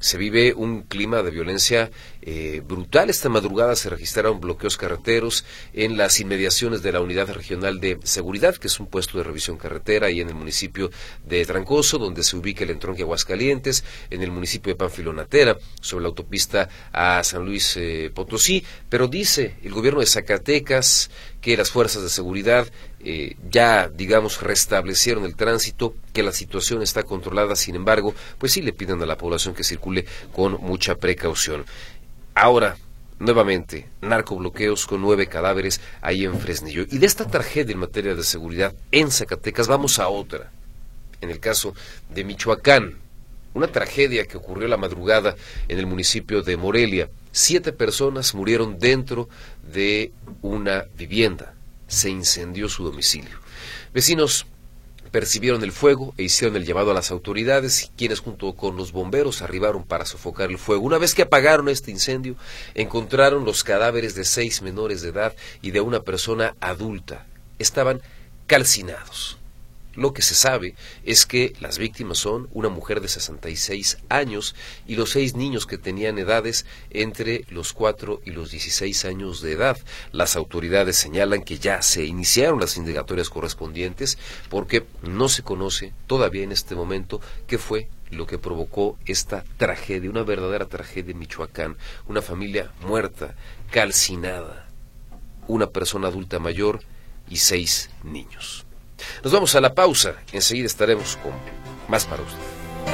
S2: Se vive un clima de violencia eh, brutal. Esta madrugada se registraron bloqueos carreteros en las inmediaciones de la Unidad Regional de Seguridad, que es un puesto de revisión carretera, y en el municipio de Trancoso, donde se ubica el entronque Aguascalientes, en el municipio de Pánfilo Natera, sobre la autopista a San Luis eh, Potosí. Pero dice el gobierno de Zacatecas que las fuerzas de seguridad eh, ya, digamos, restablecieron el tránsito, que la situación está controlada. Sin embargo, pues sí le piden a la población que circule con mucha precaución. Ahora, nuevamente, narcobloqueos con nueve cadáveres ahí en Fresnillo. Y de esta tragedia en materia de seguridad en Zacatecas vamos a otra. En el caso de Michoacán, una tragedia que ocurrió la madrugada en el municipio de Morelia. Siete personas murieron dentro de una vivienda. Se incendió su domicilio. Vecinos percibieron el fuego e hicieron el llamado a las autoridades, quienes junto con los bomberos arribaron para sofocar el fuego. Una vez que apagaron este incendio, encontraron los cadáveres de seis menores de edad y de una persona adulta. Estaban calcinados. Lo que se sabe es que las víctimas son una mujer de sesenta y seis años y los seis niños que tenían edades entre los cuatro y los dieciséis años de edad. Las autoridades señalan que ya se iniciaron las indagatorias correspondientes porque no se conoce todavía en este momento qué fue lo que provocó esta tragedia, una verdadera tragedia en Michoacán. Una familia muerta, calcinada, una persona adulta mayor y seis niños. Nos vamos a la pausa, enseguida estaremos con más para usted.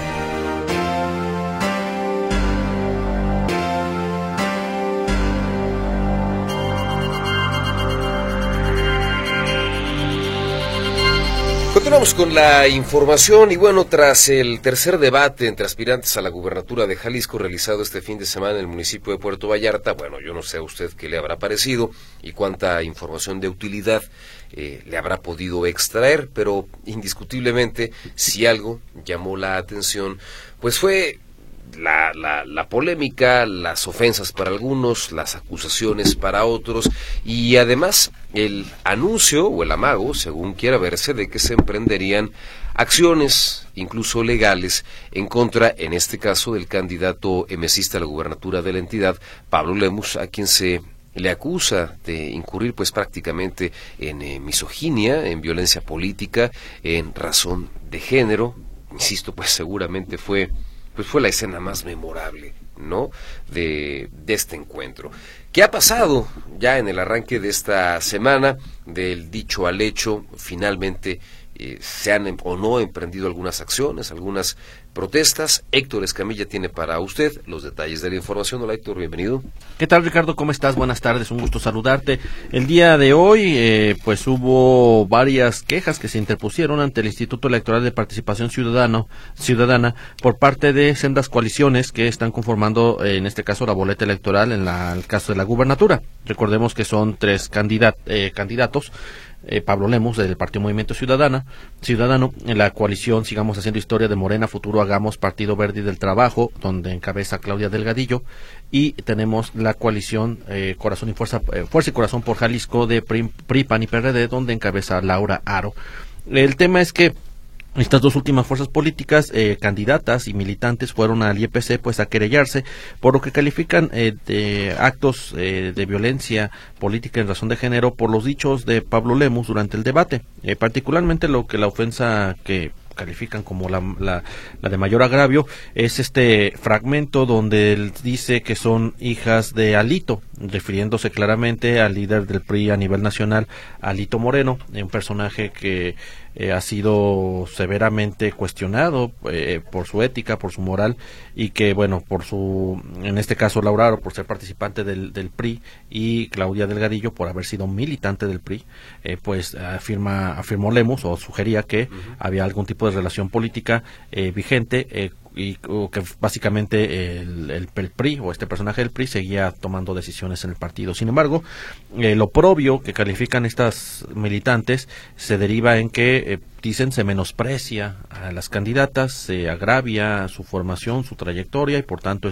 S2: Continuamos con la información y bueno, tras el tercer debate entre aspirantes a la gubernatura de Jalisco realizado este fin de semana en el municipio de Puerto Vallarta, bueno, yo no sé a usted qué le habrá parecido y cuánta información de utilidad eh, le habrá podido extraer, pero indiscutiblemente si algo llamó la atención, pues fue La, la, la polémica, las ofensas para algunos, las acusaciones para otros y además el anuncio o el amago, según quiera verse, de que se emprenderían acciones, incluso legales, en contra, en este caso, del candidato emesista a la gubernatura de la entidad, Pablo Lemus, a quien se le acusa de incurrir pues prácticamente en eh, misoginia, en violencia política, en razón de género. Insisto, pues seguramente fue pues fue la escena más memorable, ¿no?, de, de este encuentro. ¿Qué ha pasado ya en el arranque de esta semana? Del dicho al hecho, finalmente eh, se han o no emprendido algunas acciones, algunas protestas. Héctor Escamilla tiene para usted los detalles de la información. Hola Héctor, bienvenido.
S6: ¿Qué tal, Ricardo? ¿Cómo estás? Buenas tardes, un gusto saludarte. El día de hoy eh, pues hubo varias quejas que se interpusieron ante el Instituto Electoral de Participación Ciudadano, Ciudadana por parte de sendas coaliciones que están conformando eh, en este caso la boleta electoral en la, el caso de la gubernatura. Recordemos que son tres candidat, eh, candidatos. Eh, Pablo Lemus del Partido Movimiento Ciudadana, Ciudadano, en la coalición Sigamos Haciendo Historia de Morena, Futuro Hagamos, Partido Verde y del Trabajo, donde encabeza Claudia Delgadillo, y tenemos la coalición eh, Corazón y Fuerza, eh, Fuerza y Corazón por Jalisco de P R I, PAN y P R D, donde encabeza Laura Aro. El tema es que estas dos últimas fuerzas políticas, eh, candidatas y militantes, fueron al I E P C pues a querellarse por lo que califican eh, de actos eh, de violencia política en razón de género por los dichos de Pablo Lemus durante el debate, eh, particularmente lo que la ofensa que califican como la, la, la de mayor agravio es este fragmento donde él dice que son hijas de Alito, refiriéndose claramente al líder del P R I a nivel nacional, Alito Moreno, un personaje que eh, ha sido severamente cuestionado eh, por su ética, por su moral, y que bueno, por su, en este caso Laura Aro, por ser participante del, del P R I, y Claudia Delgadillo por haber sido militante del P R I, eh, pues afirma, afirmó Lemus o sugería que uh-huh. había algún tipo de relación política eh, vigente eh, y o que básicamente el, el, el P R I o este personaje del P R I seguía tomando decisiones en el partido. Sin embargo, eh, lo propio que califican estas militantes se deriva en que eh, dicen se menosprecia a las candidatas, se agravia su formación, su trayectoria y por tanto ese es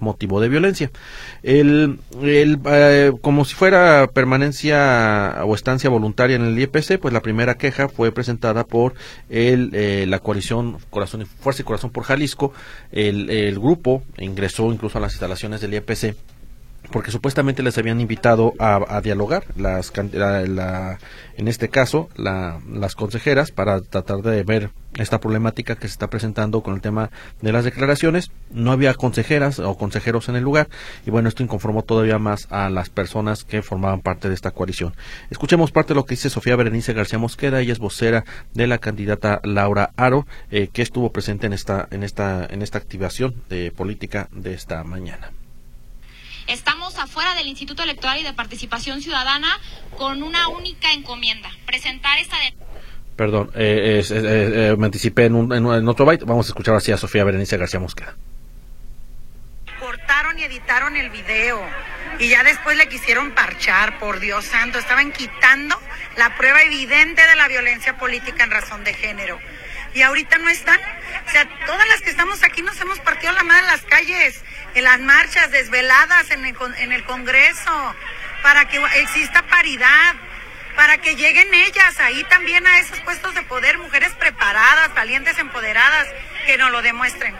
S6: motivo de violencia. El, el eh, como si fuera permanencia o estancia voluntaria en el I E P C, pues la primera queja fue presentada por el, eh, la coalición Corazón, Fuerza y Corazón por Jalisco. El, el grupo ingresó incluso a las instalaciones del I E P C porque supuestamente les habían invitado a, a dialogar las la, la, en este caso la, las consejeras para tratar de ver esta problemática que se está presentando con el tema de las declaraciones. No había consejeras o consejeros en el lugar y bueno, esto inconformó todavía más a las personas que formaban parte de esta coalición. Escuchemos parte de lo que dice Sofía Berenice García Mosqueda. Ella es vocera de la candidata Laura Aro, eh, que estuvo presente en esta en esta en esta activación de política de esta mañana.
S7: Estamos afuera del Instituto Electoral y de Participación Ciudadana con una única encomienda, presentar esta... De...
S6: Perdón, eh, eh, eh, me anticipé en, un, en, en otro byte. Vamos a escuchar así a Sofía Berenice García Mosqueda.
S8: Cortaron y editaron el video y ya después le quisieron parchar, por Dios santo, estaban quitando la prueba evidente de la violencia política en razón de género. Y ahorita no están. O sea, todas las que estamos aquí nos hemos partido la madre en las calles, en las marchas, desveladas en el, en el Congreso, para que exista paridad, para que lleguen ellas ahí también a esos puestos de poder, mujeres preparadas, valientes, empoderadas, que nos lo demuestren.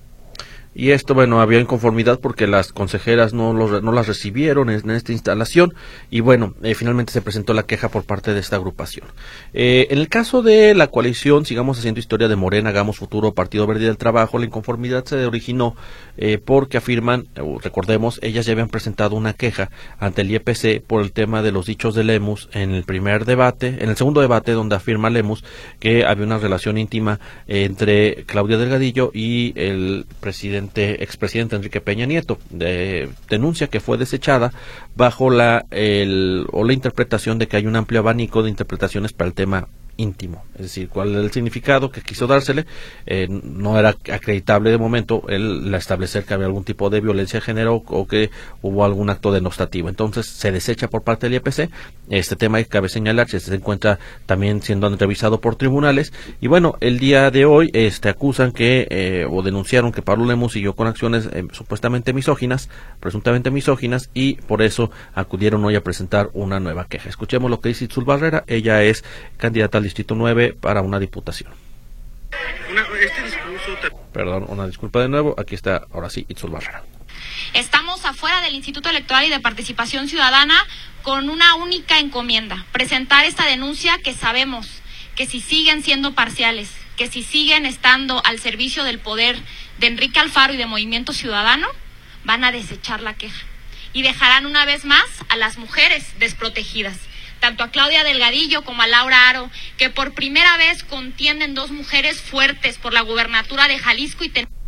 S6: Y esto, bueno, había inconformidad porque las consejeras no, los, no las recibieron en, en esta instalación y bueno, eh, finalmente se presentó la queja por parte de esta agrupación. Eh, en el caso de la coalición, sigamos haciendo historia de Morena, Hagamos Futuro, Partido Verde del Trabajo, la inconformidad se originó eh, porque afirman, eh, recordemos, ellas ya habían presentado una queja ante el I E P C por el tema de los dichos de Lemus en el primer debate, en el segundo debate donde afirma Lemus que había una relación íntima eh, entre Claudia Delgadillo y el presidente expresidente Enrique Peña Nieto. De, denuncia que fue desechada bajo la el, o la interpretación de que hay un amplio abanico de interpretaciones para el tema íntimo, es decir, cuál es el significado que quiso dársele. Eh, no era acreditable de momento el, el establecer que había algún tipo de violencia de género o que hubo algún acto denostativo. Entonces se desecha por parte del I E P C este tema, y cabe señalar que se encuentra también siendo revisado por tribunales. Y bueno, el día de hoy este acusan que eh, o denunciaron que Pablo Lemus siguió con acciones eh, supuestamente misóginas, presuntamente misóginas, y por eso acudieron hoy a presentar una nueva queja. Escuchemos lo que dice Itzul Barrera. Ella es candidata al Distrito nueve para una diputación.
S9: Una, este discurso te...
S6: Perdón, una disculpa de nuevo. Aquí está, ahora sí, Itzul Barrera.
S7: Estamos afuera del Instituto Electoral y de Participación Ciudadana con una única encomienda, presentar esta denuncia que sabemos que si siguen siendo parciales, que si siguen estando al servicio del poder de Enrique Alfaro y de Movimiento Ciudadano, van a desechar la queja y dejarán una vez más a las mujeres desprotegidas, tanto a Claudia Delgadillo como a Laura Aro, que por primera vez contienden dos mujeres fuertes por la gubernatura de Jalisco y ten-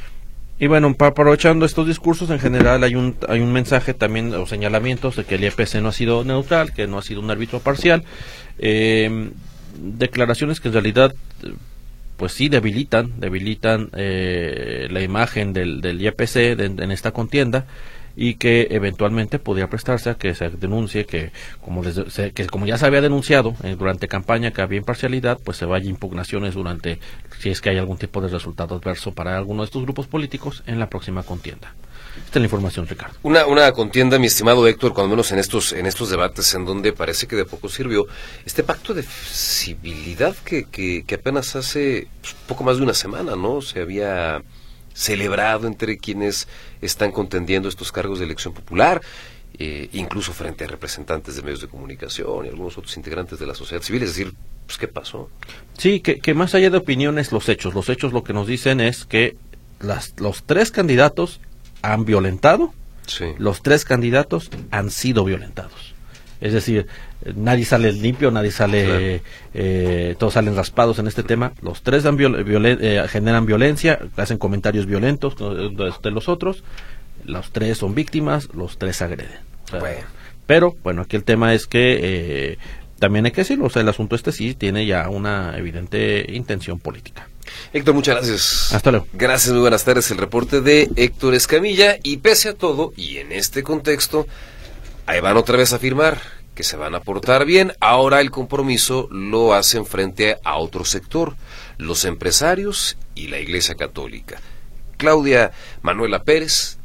S6: Y bueno, aprovechando estos discursos, en general hay un hay un mensaje también o señalamientos de que el I E P C no ha sido neutral, que no ha sido un árbitro parcial, eh, declaraciones que en realidad pues sí debilitan, debilitan eh, la imagen del, del I E P C de, en esta contienda, y que eventualmente podría prestarse a que se denuncie que como desde, se, que como ya se había denunciado eh, durante campaña que había imparcialidad, pues se vaya impugnaciones durante, si es que hay algún tipo de resultado adverso para alguno de estos grupos políticos en la próxima contienda. Esta es la información, Ricardo.
S2: Una, una contienda, mi estimado Héctor, cuando menos en estos, en estos debates en donde parece que de poco sirvió este pacto de civilidad que, que, que apenas hace pues, poco más de una semana, ¿no? Se había celebrado entre quienes están contendiendo estos cargos de elección popular, eh, incluso frente a representantes de medios de comunicación y algunos otros integrantes de la sociedad civil. Es decir, pues, ¿qué pasó?
S6: Sí, que, que más allá de opiniones, los hechos. Los hechos lo que nos dicen es que las, los tres candidatos han violentado,
S2: sí. Los
S6: tres candidatos han sido violentados. Es decir, nadie sale limpio, nadie sale, claro. eh, todos salen raspados en este tema. Los tres dan viol, violen, eh, generan violencia, hacen comentarios violentos de, de los otros. Los tres son víctimas, los tres agreden. O sea, bueno. Pero, bueno, aquí el tema es que eh, también hay que decirlo, o sea, el asunto este sí tiene ya una evidente intención política.
S2: Héctor, muchas gracias.
S6: Hasta luego.
S2: Gracias, muy buenas tardes. El reporte de Héctor Escamilla. Y pese a todo, y en este contexto, ahí van otra vez a afirmar que se van a portar bien. Ahora el compromiso lo hacen frente a otro sector, los empresarios y la Iglesia Católica. Claudia Manuela Pérez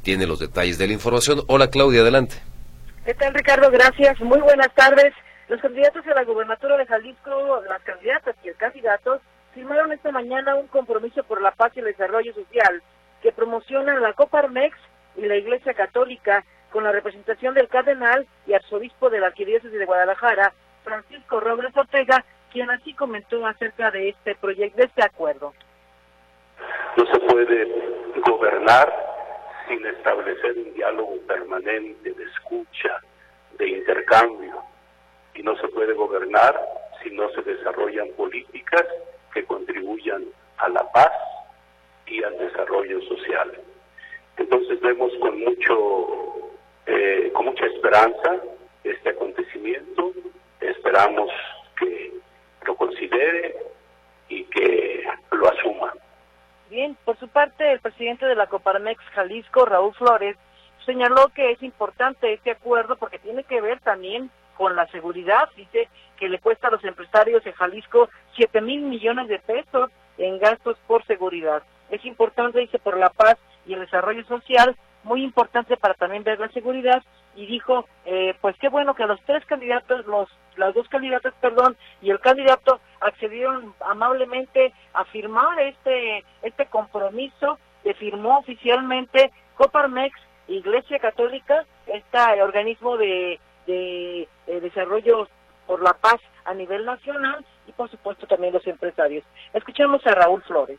S2: tiene los detalles de la información. Hola Claudia, adelante.
S10: ¿Qué tal, Ricardo? Gracias. Muy buenas tardes. Los candidatos a la gubernatura de Jalisco, las candidatas y el candidato, firmaron esta mañana un compromiso por la paz y el desarrollo social que promociona la Coparmex y la Iglesia Católica, con la representación del cardenal y arzobispo de la Arquidiócesis de Guadalajara, Francisco Robles Ortega, quien así comentó acerca de este proyecto, de este acuerdo.
S11: No se puede gobernar sin establecer un diálogo permanente de escucha, de intercambio, y no se puede gobernar si no se desarrollan políticas que contribuyan a la paz y al desarrollo social. Entonces vemos con mucho, eh, con mucha esperanza este acontecimiento. Esperamos que lo considere y que lo asuma.
S10: Bien, por su parte, el presidente de la Coparmex Jalisco, Raúl Flores, señaló que es importante este acuerdo porque tiene que ver también con la seguridad. Dice que le cuesta a los empresarios de Jalisco siete mil millones de pesos en gastos por seguridad. Es importante, dice, por la paz y el desarrollo social, muy importante para también ver la seguridad, y dijo, eh, pues qué bueno que los tres candidatos, los las dos candidatas, perdón, y el candidato accedieron amablemente a firmar este este compromiso que firmó oficialmente Coparmex, Iglesia Católica, este organismo de, de, de desarrollo por la paz a nivel nacional, y por supuesto también los empresarios. Escuchamos a Raúl Flores.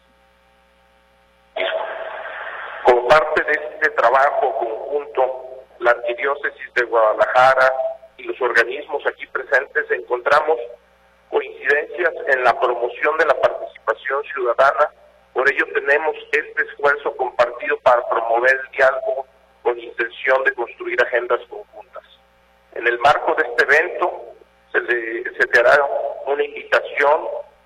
S12: Como parte de este trabajo conjunto, la Arquidiócesis de Guadalajara y los organismos aquí presentes encontramos coincidencias en la promoción de la participación ciudadana. Por ello tenemos este esfuerzo compartido para promover el diálogo con intención de construir agendas conjuntas. En el marco de este evento se, le, se te hará una invitación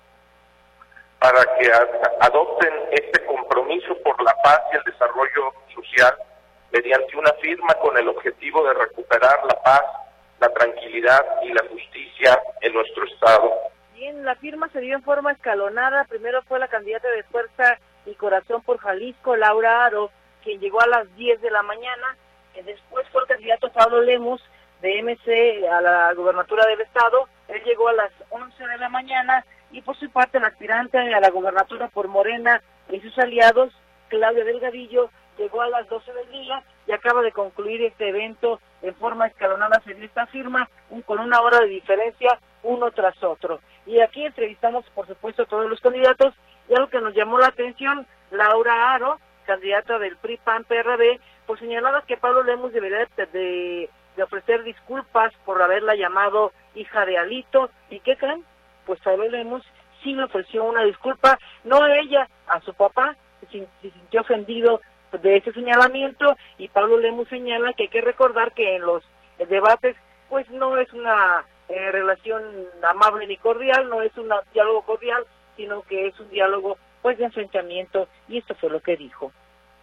S12: para que adopten este compromiso por la paz y el desarrollo social mediante una firma con el objetivo de recuperar la paz, la tranquilidad y la justicia en nuestro estado.
S10: Bien, la firma se dio en forma escalonada. Primero fue la candidata de Fuerza y Corazón por Jalisco, Laura Aro, quien llegó a las diez de la mañana. Después fue el candidato Pablo Lemus, de M C a la gubernatura del estado. Él llegó a las once de la mañana, y por su parte el aspirante a la gubernatura por Morena y sus aliados, Claudia Delgadillo, llegó a las doce del día y acaba de concluir este evento en forma escalonada. Se dio esta firma un, con una hora de diferencia uno tras otro. Y aquí entrevistamos, por supuesto, a todos los candidatos, y algo que nos llamó la atención, Laura Aro, candidata del P R I P A N P R D, pues señalaba que Pablo Lemus debería de, de, de ofrecer disculpas por haberla llamado hija de Alito. ¿Y qué creen? Pues Pablo Lemus sí le ofreció una disculpa, no a ella, a su papá, se, se sintió ofendido de ese señalamiento, y Pablo Lemus señala que hay que recordar que en los debates pues no es una eh, relación amable ni cordial, no es un diálogo cordial, sino que es un diálogo pues de enfrentamiento, y esto fue lo que dijo.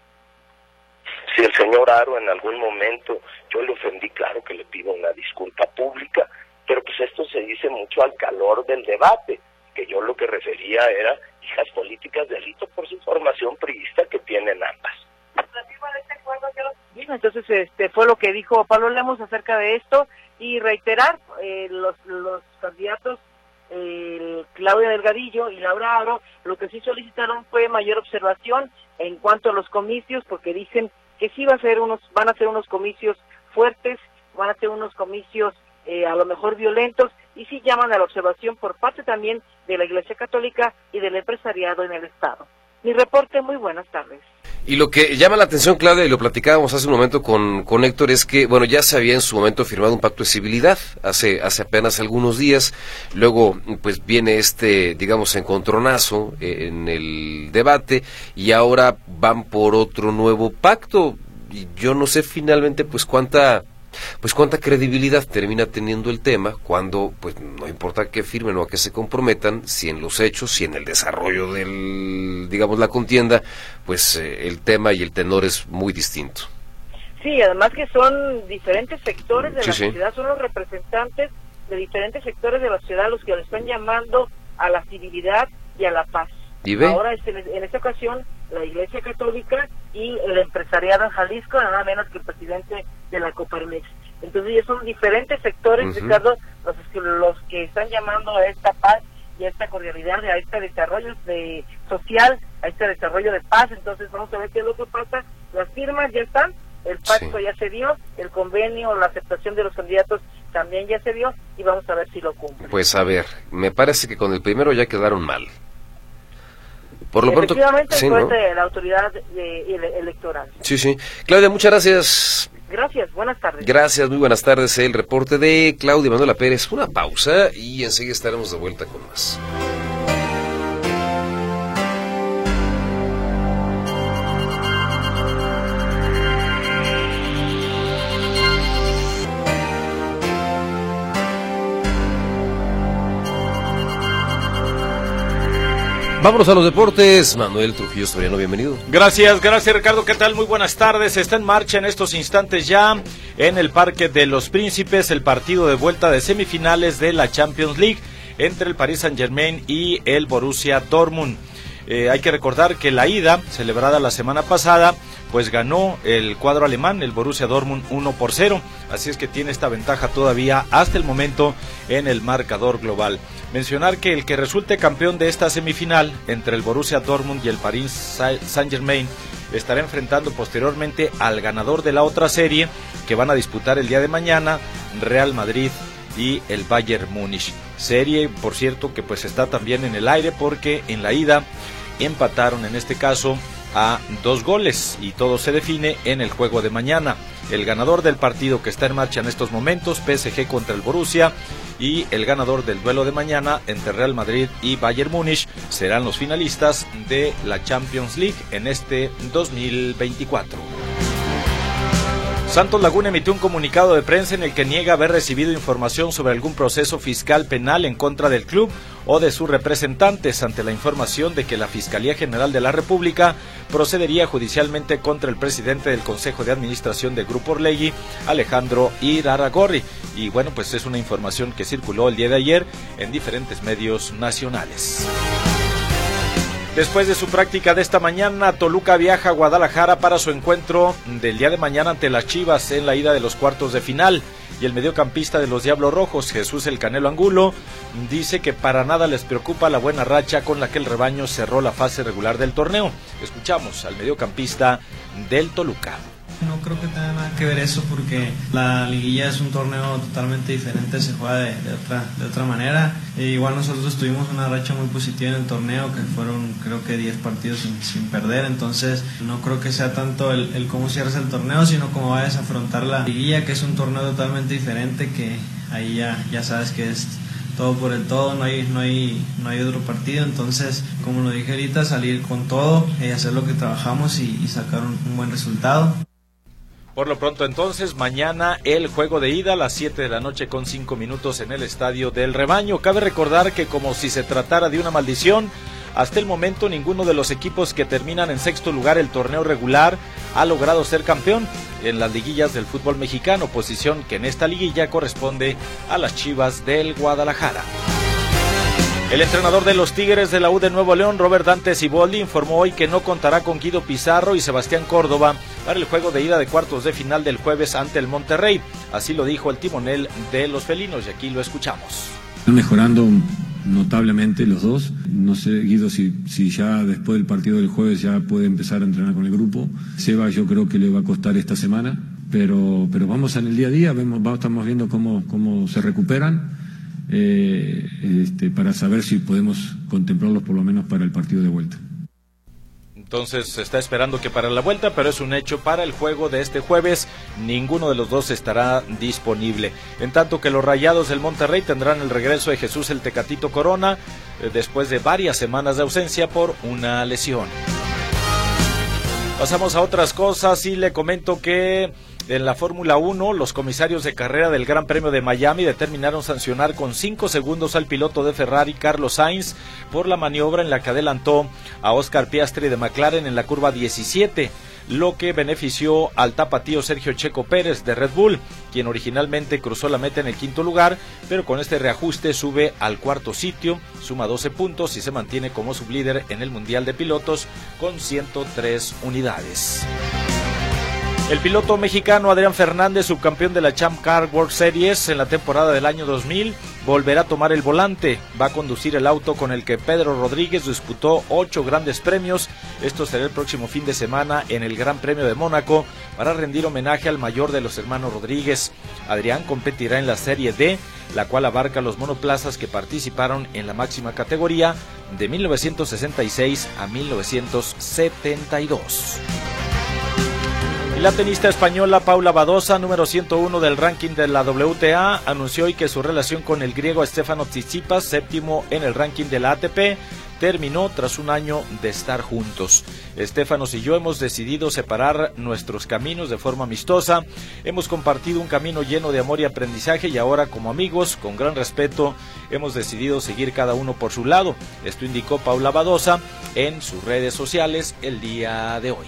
S13: Si el señor Aro en algún momento yo le ofendí, claro que le pido una disculpa pública, pero pues esto se dice mucho al calor del debate, que yo lo que refería era hijas políticas de Alito por su formación priista que tienen ambas.
S10: Bien, entonces este fue lo que dijo Pablo Lemus acerca de esto, y reiterar eh, los los candidatos eh, Claudia Delgadillo y Laura Aro, lo que sí solicitaron fue mayor observación en cuanto a los comicios, porque dicen que sí va a ser unos van a ser unos comicios fuertes, van a ser unos comicios eh, a lo mejor violentos, y sí llaman a la observación por parte también de la Iglesia Católica y del empresariado en el estado. Mi reporte, muy buenas tardes.
S2: Y lo que llama la atención, Claudia, y lo platicábamos hace un momento con, con Héctor, es que, bueno, ya se había en su momento firmado un pacto de civilidad, hace, hace apenas algunos días. Luego, pues viene este, digamos, encontronazo en el debate, y ahora van por otro nuevo pacto. Y yo no sé finalmente, pues, cuánta... pues cuánta credibilidad termina teniendo el tema cuando, pues, no importa que firmen o a que se comprometan, si en los hechos, si en el desarrollo del, digamos, la contienda, pues eh, el tema y el tenor es muy distinto.
S10: Sí, además que son diferentes sectores de
S2: sí,
S10: la
S2: sí.
S10: sociedad, son los representantes de diferentes sectores de la ciudad los que le están llamando a la civilidad y a la paz.
S2: ¿Y ve?
S10: Ahora, en esta ocasión, la Iglesia Católica y el empresariado en Jalisco, nada menos que el presidente de la Coparmex. Entonces ya son diferentes sectores, uh-huh. Ricardo, los, los que están llamando a esta paz y a esta cordialidad, a este desarrollo de social, a este desarrollo de paz. Entonces vamos a ver qué es lo que pasa. Las firmas ya están, el pacto sí. ya se dio, el convenio, la aceptación de los candidatos también ya se dio, y vamos a ver si lo cumplen.
S2: Pues a ver, me parece que con el primero ya quedaron mal. Por lo pronto,
S10: sí, ¿no? de la autoridad de, de, electoral.
S2: Sí, sí. Claudia, muchas gracias.
S10: Gracias, buenas tardes.
S2: Gracias, muy buenas tardes. El reporte de Claudia Manuela Pérez. Una pausa y enseguida estaremos de vuelta con más. Vámonos a los deportes. Manuel Trujillo Soriano, bienvenido.
S14: Gracias, gracias Ricardo, ¿qué tal? Muy buenas tardes. Está en marcha en estos instantes ya en el Parque de los Príncipes el partido de vuelta de semifinales de la Champions League entre el Paris Saint-Germain y el Borussia Dortmund. Eh, hay que recordar que la ida, celebrada la semana pasada, pues ganó el cuadro alemán, el Borussia Dortmund, uno por cero, así es que tiene esta ventaja todavía hasta el momento en el marcador global. Mencionar que el que resulte campeón de esta semifinal entre el Borussia Dortmund y el Paris Saint-Germain estará enfrentando posteriormente al ganador de la otra serie que van a disputar el día de mañana, Real Madrid y el Bayern Múnich. Serie, por cierto, que pues está también en el aire porque en la ida empataron en este caso a dos goles y todo se define en el juego de mañana. El ganador del partido que está en marcha en estos momentos, P S G contra el Borussia, y el ganador del duelo de mañana entre Real Madrid y Bayern Múnich serán los finalistas de la Champions League en este dos mil veinticuatro. Santos Laguna emitió un comunicado de prensa en el que niega haber recibido información sobre algún proceso fiscal penal en contra del club o de sus representantes ante la información de que la Fiscalía General de la República procedería judicialmente contra el presidente del Consejo de Administración del Grupo Orlegui, Alejandro Irarrágorri. Y bueno, pues es una información que circuló el día de ayer en diferentes medios nacionales. Después de su práctica de esta mañana, Toluca viaja a Guadalajara para su encuentro del día de mañana ante las Chivas en la ida de los cuartos de final. Y el mediocampista de los Diablos Rojos, Jesús El Canelo Angulo, dice que para nada les preocupa la buena racha con la que el rebaño cerró la fase regular del torneo. Escuchamos al mediocampista del Toluca.
S15: No creo que tenga nada que ver eso porque la liguilla es un torneo totalmente diferente, se juega de, de otra de otra manera. E igual nosotros tuvimos una racha muy positiva en el torneo, que fueron creo que diez partidos sin, sin perder, entonces no creo que sea tanto el, el cómo cierres el torneo, sino cómo vayas a afrontar la liguilla, que es un torneo totalmente diferente, que ahí ya, ya sabes que es todo por el todo, no hay, no hay, no hay otro partido. Entonces, como lo dije ahorita, salir con todo, eh, hacer lo que trabajamos y, y sacar un, un buen resultado.
S14: Por lo pronto entonces, mañana el juego de ida a las siete de la noche con cinco minutos en el Estadio del Rebaño. Cabe recordar que como si se tratara de una maldición, hasta el momento ninguno de los equipos que terminan en sexto lugar el torneo regular ha logrado ser campeón en las liguillas del fútbol mexicano, posición que en esta liguilla corresponde a las Chivas del Guadalajara. El entrenador de los Tigres de la U de Nuevo León, Robert Dante Siboldi, informó hoy que no contará con Guido Pizarro y Sebastián Córdoba para el juego de ida de cuartos de final del jueves ante el Monterrey. Así lo dijo el timonel de los felinos y aquí lo escuchamos.
S16: Están mejorando notablemente los dos. No sé, Guido, si, si ya después del partido del jueves ya puede empezar a entrenar con el grupo. Seba yo creo que le va a costar esta semana, pero, pero vamos en el día a día, vemos, vamos, estamos viendo cómo, cómo se recuperan. Eh, este, para saber si podemos contemplarlos por lo menos para el partido de vuelta.
S14: Entonces se está esperando que para la vuelta, pero es un hecho para el juego de este jueves, ninguno de los dos estará disponible. En tanto que los Rayados del Monterrey tendrán el regreso de Jesús el Tecatito Corona, eh, después de varias semanas de ausencia por una lesión. Pasamos a otras cosas y le comento que en la Fórmula uno, los comisarios de carrera del Gran Premio de Miami determinaron sancionar con cinco segundos al piloto de Ferrari, Carlos Sainz, por la maniobra en la que adelantó a Oscar Piastri de McLaren en la curva diecisiete. lo que benefició al tapatío Sergio Checo Pérez de Red Bull, quien originalmente cruzó la meta en el quinto lugar, pero con este reajuste sube al cuarto sitio, suma doce puntos y se mantiene como sublíder en el Mundial de Pilotos con ciento tres unidades. El piloto mexicano Adrián Fernández, subcampeón de la Champ Car World Series en la temporada del año dos mil, volverá a tomar el volante. Va a conducir el auto con el que Pedro Rodríguez disputó ocho grandes premios. Esto será el próximo fin de semana en el Gran Premio de Mónaco para rendir homenaje al mayor de los hermanos Rodríguez. Adrián competirá en la Serie D, la cual abarca los monoplazas que participaron en la máxima categoría de mil novecientos sesenta y seis a mil novecientos setenta y dos. Y la tenista española Paula Badosa, número ciento uno del ranking de la W T A, anunció hoy que su relación con el griego Stefanos Tsitsipas, séptimo en el ranking de la A T P, terminó tras un año de estar juntos. Stefanos y yo hemos decidido separar nuestros caminos de forma amistosa. Hemos compartido un camino lleno de amor y aprendizaje y ahora, como amigos, con gran respeto, hemos decidido seguir cada uno por su lado. Esto indicó Paula Badosa en sus redes sociales el día de hoy.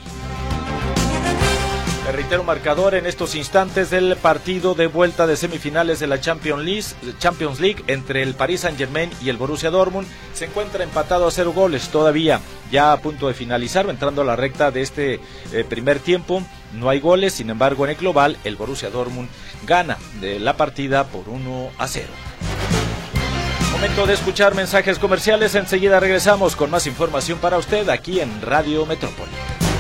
S14: Me reitero marcador en estos instantes del partido de vuelta de semifinales de la Champions League, Champions League entre el Paris Saint-Germain y el Borussia Dortmund. Se encuentra empatado a cero goles todavía, ya a punto de finalizar, entrando a la recta de este eh, primer tiempo. No hay goles, sin embargo en el global el Borussia Dortmund gana de la partida por uno a cero. Momento de escuchar mensajes comerciales, enseguida regresamos con más información para usted aquí en Radio Metrópoli.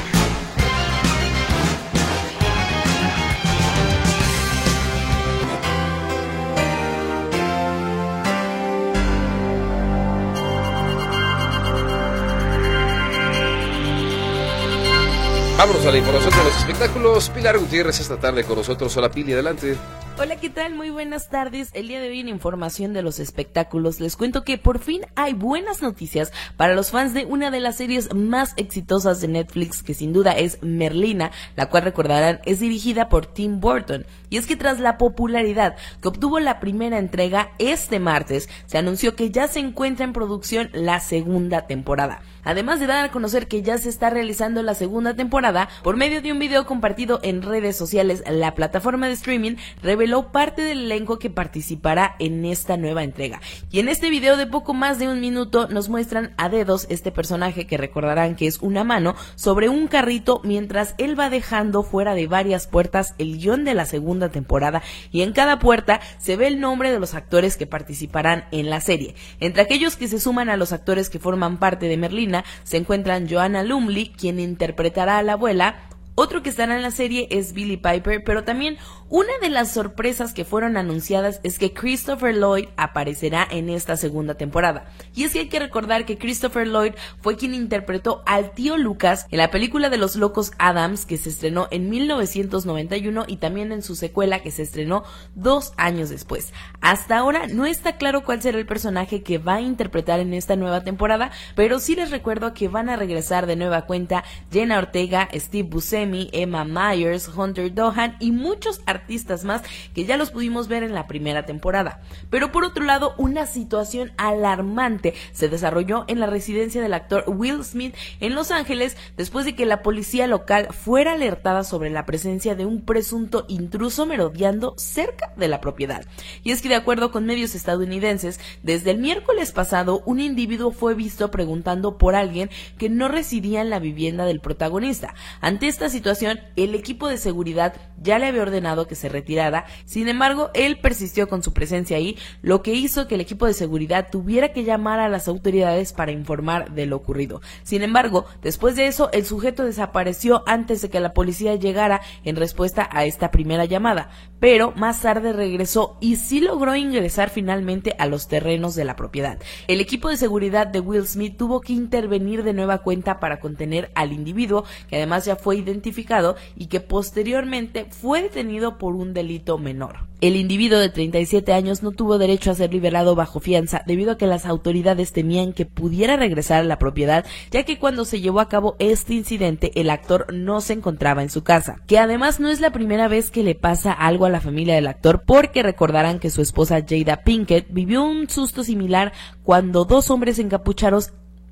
S2: Vámonos a la información de los espectáculos. Pilar Gutiérrez esta tarde con nosotros. Hola Pili, adelante.
S17: Hola, ¿qué tal? Muy buenas tardes. El día de hoy en información de los espectáculos les cuento que por fin hay buenas noticias para los fans de una de las series más exitosas de Netflix, que sin duda es Merlina, la cual recordarán es dirigida por Tim Burton. Y es que tras la popularidad que obtuvo la primera entrega, este martes se anunció que ya se encuentra en producción la segunda temporada. Además de dar a conocer que ya se está realizando la segunda temporada, por medio de un video compartido en redes sociales, la plataforma de streaming reveló parte del elenco que participará en esta nueva entrega. Y en este video de poco más de un minuto nos muestran a dedos este personaje que recordarán que es una mano sobre un carrito mientras él va dejando fuera de varias puertas el guión de la segunda temporada, y en cada puerta se ve el nombre de los actores que participarán en la serie. Entre aquellos que se suman a los actores que forman parte de Merlina se encuentran Joanna Lumley, quien interpretará a la abuela. Otro que estará en la serie es Billie Piper, pero también una de las sorpresas que fueron anunciadas es que Christopher Lloyd aparecerá en esta segunda temporada. Y es que hay que recordar que Christopher Lloyd fue quien interpretó al tío Lucas en la película de los locos Adams, que se estrenó en mil novecientos noventa y uno, y también en su secuela, que se estrenó dos años después. Hasta ahora no está claro cuál será el personaje que va a interpretar en esta nueva temporada, pero sí les recuerdo que van a regresar de nueva cuenta Jenna Ortega, Steve Buscemi, Emma Myers, Hunter Dohan y muchos artistas más que ya los pudimos ver en la primera temporada. Pero por otro lado, una situación alarmante se desarrolló en la residencia del actor Will Smith en Los Ángeles después de que la policía local fuera alertada sobre la presencia de un presunto intruso merodeando cerca de la propiedad. Y es que de acuerdo con medios estadounidenses, desde el miércoles pasado un individuo fue visto preguntando por alguien que no residía en la vivienda del protagonista. Ante esta situación, el equipo de seguridad ya le había ordenado que se retirara. Sin embargo, él persistió con su presencia ahí, lo que hizo que el equipo de seguridad tuviera que llamar a las autoridades para informar de lo ocurrido. Sin embargo, después de eso, el sujeto desapareció antes de que la policía llegara en respuesta a esta primera llamada, pero más tarde regresó y sí logró ingresar finalmente a los terrenos de la propiedad. El equipo de seguridad de Will Smith tuvo que intervenir de nueva cuenta para contener al individuo, que además ya fue identificado y que posteriormente fue detenido por un delito menor. El individuo de treinta y siete años no tuvo derecho a ser liberado bajo fianza debido a que las autoridades temían que pudiera regresar a la propiedad, ya que cuando se llevó a cabo este incidente el actor no se encontraba en su casa. Que además no es la primera vez que le pasa algo a la familia del actor, porque recordarán que su esposa Jada Pinkett vivió un susto similar cuando dos hombres encapuchados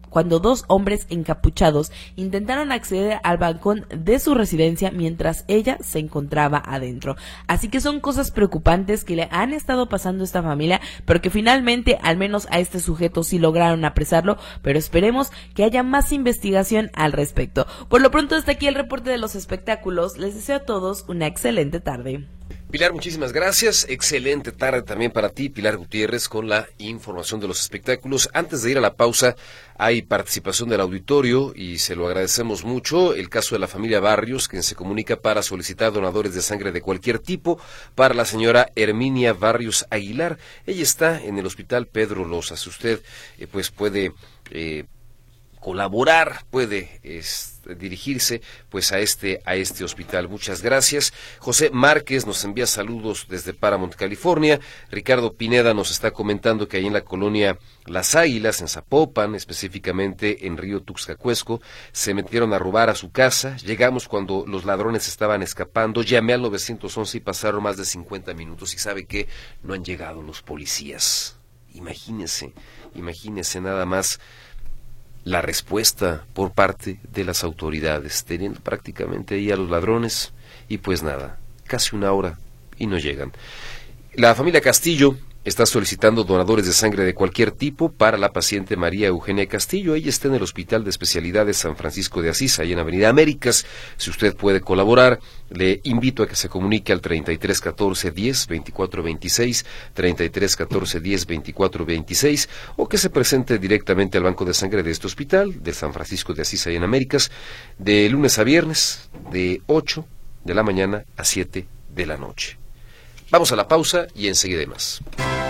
S17: cuando dos hombres encapuchados intentaron acceder al balcón de su residencia mientras ella se encontraba adentro. Así que son cosas preocupantes que le han estado pasando a esta familia, pero que finalmente al menos a este sujeto sí lograron apresarlo, pero esperemos que haya más investigación al respecto. Por lo pronto hasta aquí el reporte de los espectáculos. Les deseo a todos una excelente tarde.
S2: Pilar, muchísimas gracias. Excelente tarde también para ti, Pilar Gutiérrez, con la información de los espectáculos. Antes de ir a la pausa, hay participación del auditorio y se lo agradecemos mucho. El caso de la familia Barrios, quien se comunica para solicitar donadores de sangre de cualquier tipo para la señora Herminia Barrios Aguilar. Ella está en el Hospital Pedro Loza. Si usted eh, pues puede eh, colaborar, puede es, dirigirse pues a este a este hospital. Muchas gracias. José Márquez nos envía saludos desde Paramount, California. Ricardo Pineda nos está comentando que ahí en la colonia Las Águilas, en Zapopan, específicamente en Río Tuxcacuesco, se metieron a robar a su casa. Llegamos cuando los ladrones estaban escapando. Llamé al nueve once y pasaron más de cincuenta minutos y sabe que no han llegado los policías. Imagínese, imagínese nada más la respuesta por parte de las autoridades, teniendo prácticamente ahí a los ladrones, y pues nada, casi una hora y no llegan. La familia Castillo está solicitando donadores de sangre de cualquier tipo para la paciente María Eugenia Castillo. Ella está en el Hospital de Especialidades San Francisco de Asís, ahí en Avenida Américas. Si usted puede colaborar, le invito a que se comunique al treinta y tres catorce diez veinticuatro veintiséis, treinta y tres catorce diez veinticuatro veintiséis, o que se presente directamente al banco de sangre de este hospital, de San Francisco de Asís, ahí en Américas, de lunes a viernes, de ocho de la mañana a siete de la noche. Vamos a la pausa y enseguida más.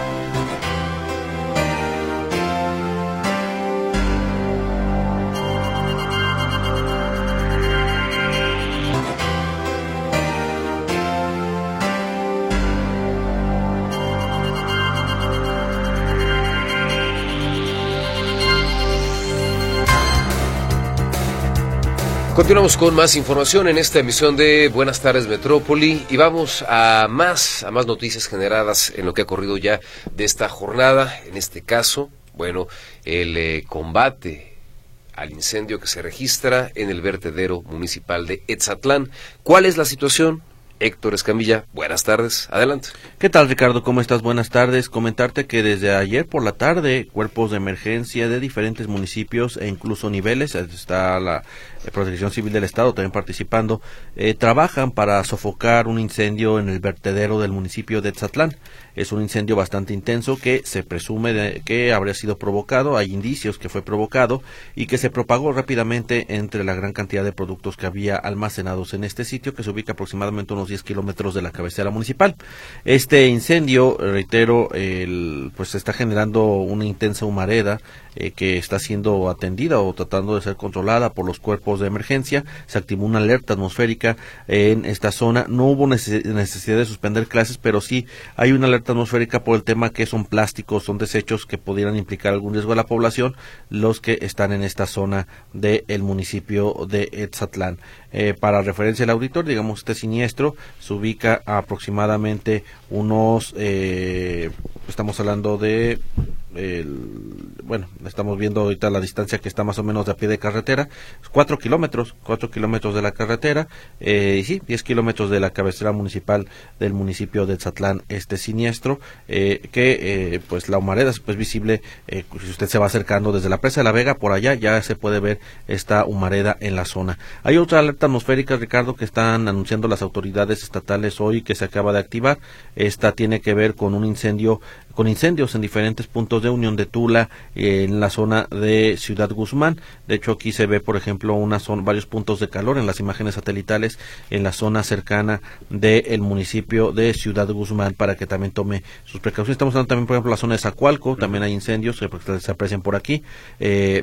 S2: Continuamos con más información en esta emisión de Buenas Tardes Metrópoli y vamos a más, a más noticias generadas en lo que ha corrido ya de esta jornada. En este caso, bueno, el eh, combate al incendio que se registra en el vertedero municipal de Etzatlán. ¿Cuál es la situación? Héctor Escamilla, buenas tardes, adelante.
S6: ¿Qué tal, Ricardo? ¿Cómo estás? Buenas tardes. Comentarte que desde ayer por la tarde, cuerpos de emergencia de diferentes municipios e incluso niveles, está la Protección Civil del Estado también participando, eh, trabajan para sofocar un incendio en el vertedero del municipio de Etzatlán. Es un incendio bastante intenso que se presume de que habría sido provocado, hay indicios que fue provocado y que se propagó rápidamente entre la gran cantidad de productos que había almacenados en este sitio, que se ubica aproximadamente unos diez kilómetros de la cabecera municipal. Este incendio, reitero, el, pues está generando una intensa humareda eh, que está siendo atendida o tratando de ser controlada por los cuerpos de emergencia. Se activó una alerta atmosférica en esta zona. No hubo necesidad de suspender clases, pero sí hay una alerta atmosférica por el tema que son plásticos, son desechos que pudieran implicar algún riesgo a la población, los que están en esta zona del municipio de Etzatlán. Eh, para referencia al auditor, digamos, este siniestro se ubica a aproximadamente unos, eh, estamos hablando de, el, bueno, estamos viendo ahorita la distancia que está más o menos de a pie de carretera, cuatro kilómetros, cuatro kilómetros de la carretera, eh, y sí, diez kilómetros de la cabecera municipal del municipio de Etzatlán, este siniestro, eh, que eh, pues la humareda es pues visible, eh, si usted se va acercando desde la presa de la Vega, por allá ya se puede ver esta humareda en la zona. Hay otra alerta atmosférica, Ricardo, que están anunciando las autoridades estatales hoy, que se acaba de activar. Esta tiene que ver con un incendio, con incendios en diferentes puntos de Unión de Tula, eh, en la zona de Ciudad Guzmán. De hecho, aquí se ve, por ejemplo, una zona, varios puntos de calor en las imágenes satelitales en la zona cercana del municipio de Ciudad Guzmán, para que también tome sus precauciones. Estamos hablando también, por ejemplo, la zona de Zacualco, también hay incendios que se aprecian por aquí. Eh,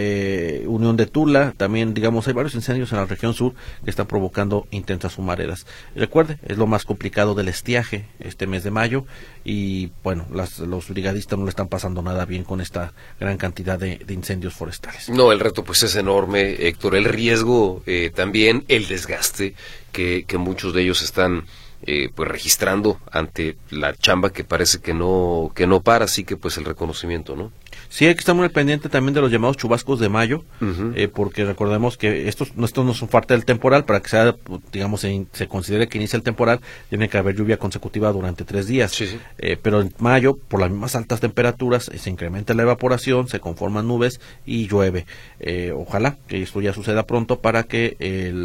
S6: Eh, Unión de Tula, también digamos hay varios incendios en la región sur que están provocando intensas humaredas. Recuerde, es lo más complicado del estiaje este mes de mayo y bueno, las, los brigadistas no le están pasando nada bien con esta gran cantidad de, de incendios forestales.
S2: No, el reto pues es enorme, Héctor, el riesgo, eh, también el desgaste que, que muchos de ellos están Eh, pues registrando ante la chamba que parece que no que no para, así que pues el reconocimiento, ¿no?
S6: Sí, hay que estar muy al pendiente también de los llamados chubascos de mayo,
S2: Uh-huh.
S6: eh, porque recordemos que estos, no- estos no son parte del temporal. Para que sea, digamos, se, se considere que inicia el temporal, tiene que haber lluvia consecutiva durante tres días.
S2: Sí, sí.
S6: Eh, pero en mayo, por las mismas altas temperaturas, eh, se incrementa la evaporación, se conforman nubes y llueve. Eh, ojalá que esto ya suceda pronto para que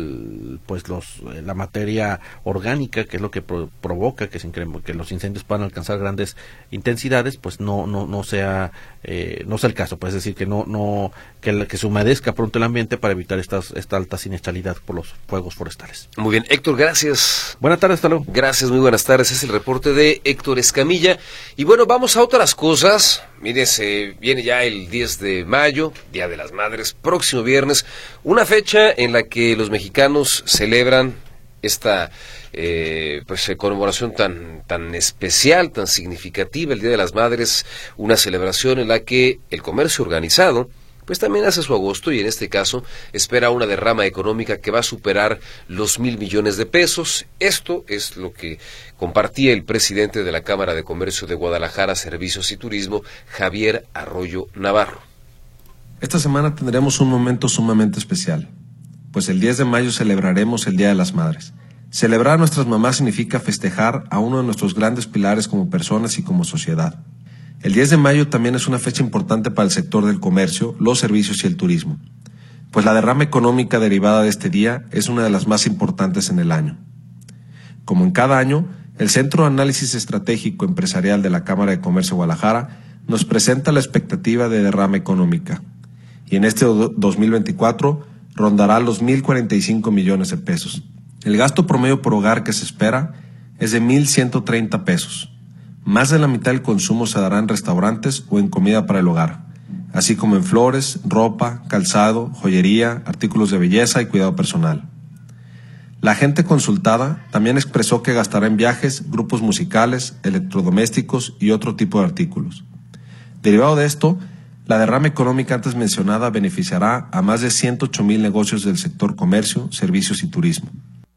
S6: el, pues los, eh, la materia orgánica, que es lo que pro- provoca que se increm- que los incendios puedan alcanzar grandes intensidades, pues no no no sea eh, no sea el caso, pues es decir, que no no que, la- que se humedezca pronto el ambiente para evitar estas esta alta siniestralidad por los fuegos forestales.
S2: Muy bien, Héctor, gracias.
S6: Buenas tardes, hasta luego.
S2: Gracias, muy buenas tardes. Es el reporte de Héctor Escamilla. Y bueno, vamos a otras cosas. Mire, se viene ya el diez de mayo, Día de las Madres, próximo viernes, una fecha en la que los mexicanos celebran esta eh, pues eh, conmemoración tan tan especial, tan significativa, el Día de las Madres, una celebración en la que el comercio organizado pues también hace su agosto y en este caso espera una derrama económica que va a superar los mil millones de pesos. Esto es lo que compartía el presidente de la Cámara de Comercio de Guadalajara, Servicios y Turismo, Javier Arroyo Navarro.
S18: Esta semana tendremos un momento sumamente especial, pues el diez de mayo celebraremos el Día de las Madres. Celebrar a nuestras mamás significa festejar a uno de nuestros grandes pilares como personas y como sociedad. El diez de mayo también es una fecha importante para el sector del comercio, los servicios y el turismo, pues la derrama económica derivada de este día es una de las más importantes en el año. Como en cada año, el Centro de Análisis Estratégico Empresarial de la Cámara de Comercio de Guadalajara nos presenta la expectativa de derrama económica, y en este do- dos mil veinticuatro rondará los mil cuarenta y cinco millones de pesos. El gasto promedio por hogar que se espera es de mil ciento treinta pesos. Más de la mitad del consumo se dará en restaurantes o en comida para el hogar, así como en flores, ropa, calzado, joyería, artículos de belleza y cuidado personal. La gente consultada también expresó que gastará en viajes, grupos musicales, electrodomésticos y otro tipo de artículos. Derivado de esto, la derrama económica antes mencionada beneficiará a más de ciento ocho mil negocios del sector comercio, servicios y turismo.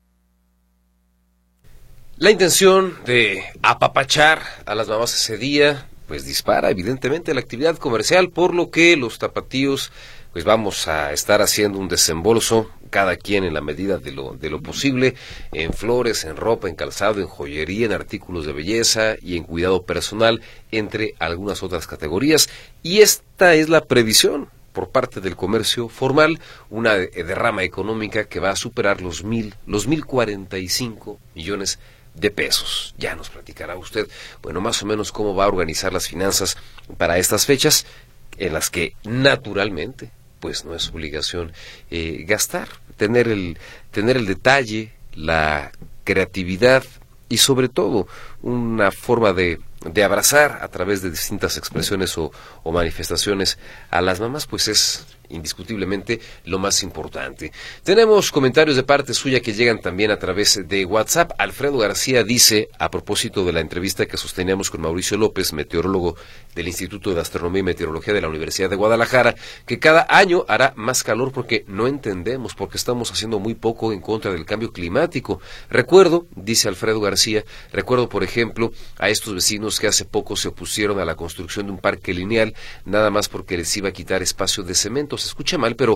S2: La intención de apapachar a las mamás ese día, pues dispara evidentemente la actividad comercial, por lo que los tapatíos, pues vamos a estar haciendo un desembolso, cada quien en la medida de lo, de lo posible, en flores, en ropa, en calzado, en joyería, en artículos de belleza y en cuidado personal, entre algunas otras categorías. Y esta es la previsión por parte del comercio formal, una derrama económica que va a superar los mil, los mil cuarenta y cinco millones de pesos. Ya nos platicará usted, bueno, más o menos cómo va a organizar las finanzas para estas fechas, en las que naturalmente, pues no es obligación eh, gastar, tener el, tener el detalle, la creatividad y sobre todo una forma de, de abrazar a través de distintas expresiones o, o manifestaciones a las mamás, pues es indiscutiblemente lo más importante. Tenemos comentarios de parte suya que llegan también a través de WhatsApp. Alfredo García dice, a propósito de la entrevista que sosteníamos con Mauricio López, meteorólogo del Instituto de Astronomía y Meteorología de la Universidad de Guadalajara, que cada año hará más calor porque no entendemos, porque estamos haciendo muy poco en contra del cambio climático. Recuerdo, dice Alfredo García, recuerdo por ejemplo a estos vecinos que hace poco se opusieron a la construcción de un parque lineal, nada más porque les iba a quitar espacio de cemento. Se escucha mal, pero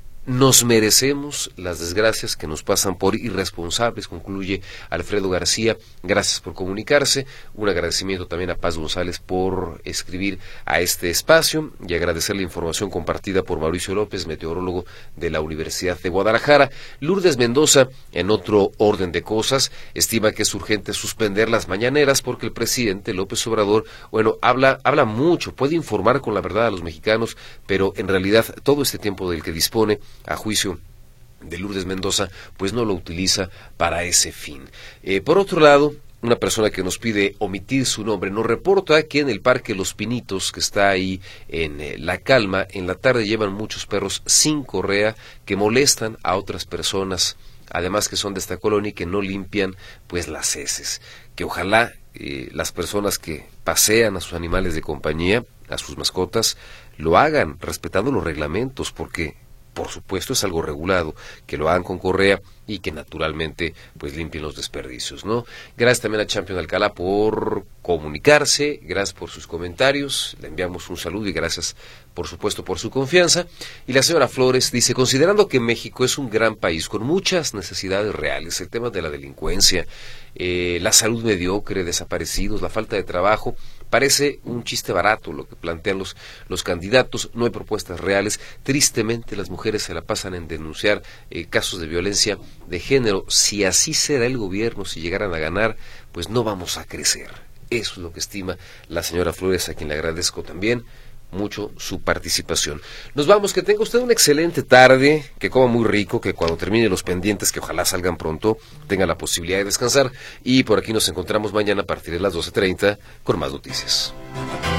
S2: nos merecemos las desgracias que nos pasan por irresponsables, concluye Alfredo García. Gracias por comunicarse. Un agradecimiento también a Paz González por escribir a este espacio y agradecer la información compartida por Mauricio López, meteorólogo de la Universidad de Guadalajara. Lourdes Mendoza, en otro orden de cosas, estima que es urgente suspender las mañaneras porque el presidente López Obrador, bueno, habla, habla mucho, puede informar con la verdad a los mexicanos, pero en realidad todo este tiempo del que dispone, a juicio de Lourdes Mendoza, pues no lo utiliza para ese fin. Eh, por otro lado, una persona que nos pide omitir su nombre nos reporta que en el Parque Los Pinitos, que está ahí en eh, La Calma, en la tarde llevan muchos perros sin correa que molestan a otras personas, además que son de esta colonia y que no limpian pues las heces. Que ojalá eh, las personas que pasean a sus animales de compañía, a sus mascotas, lo hagan respetando los reglamentos, porque por supuesto es algo regulado, que lo hagan con correa y que naturalmente pues limpien los desperdicios, ¿no? Gracias también a Champion Alcalá por comunicarse, gracias por sus comentarios, le enviamos un saludo y gracias por supuesto por su confianza. Y la señora Flores dice, considerando que México es un gran país con muchas necesidades reales, el tema de la delincuencia, eh, la salud mediocre, desaparecidos, la falta de trabajo, parece un chiste barato lo que plantean los, los candidatos, no hay propuestas reales. Tristemente las mujeres se la pasan en denunciar eh, casos de violencia de género. Si así será el gobierno, si llegaran a ganar, pues no vamos a crecer. Eso es lo que estima la señora Flores, a quien le agradezco también mucho su participación. Nos vamos, que tenga usted una excelente tarde, que coma muy rico, que cuando termine los pendientes, que ojalá salgan pronto, tenga la posibilidad de descansar, y por aquí nos encontramos mañana a partir de las doce treinta con más noticias.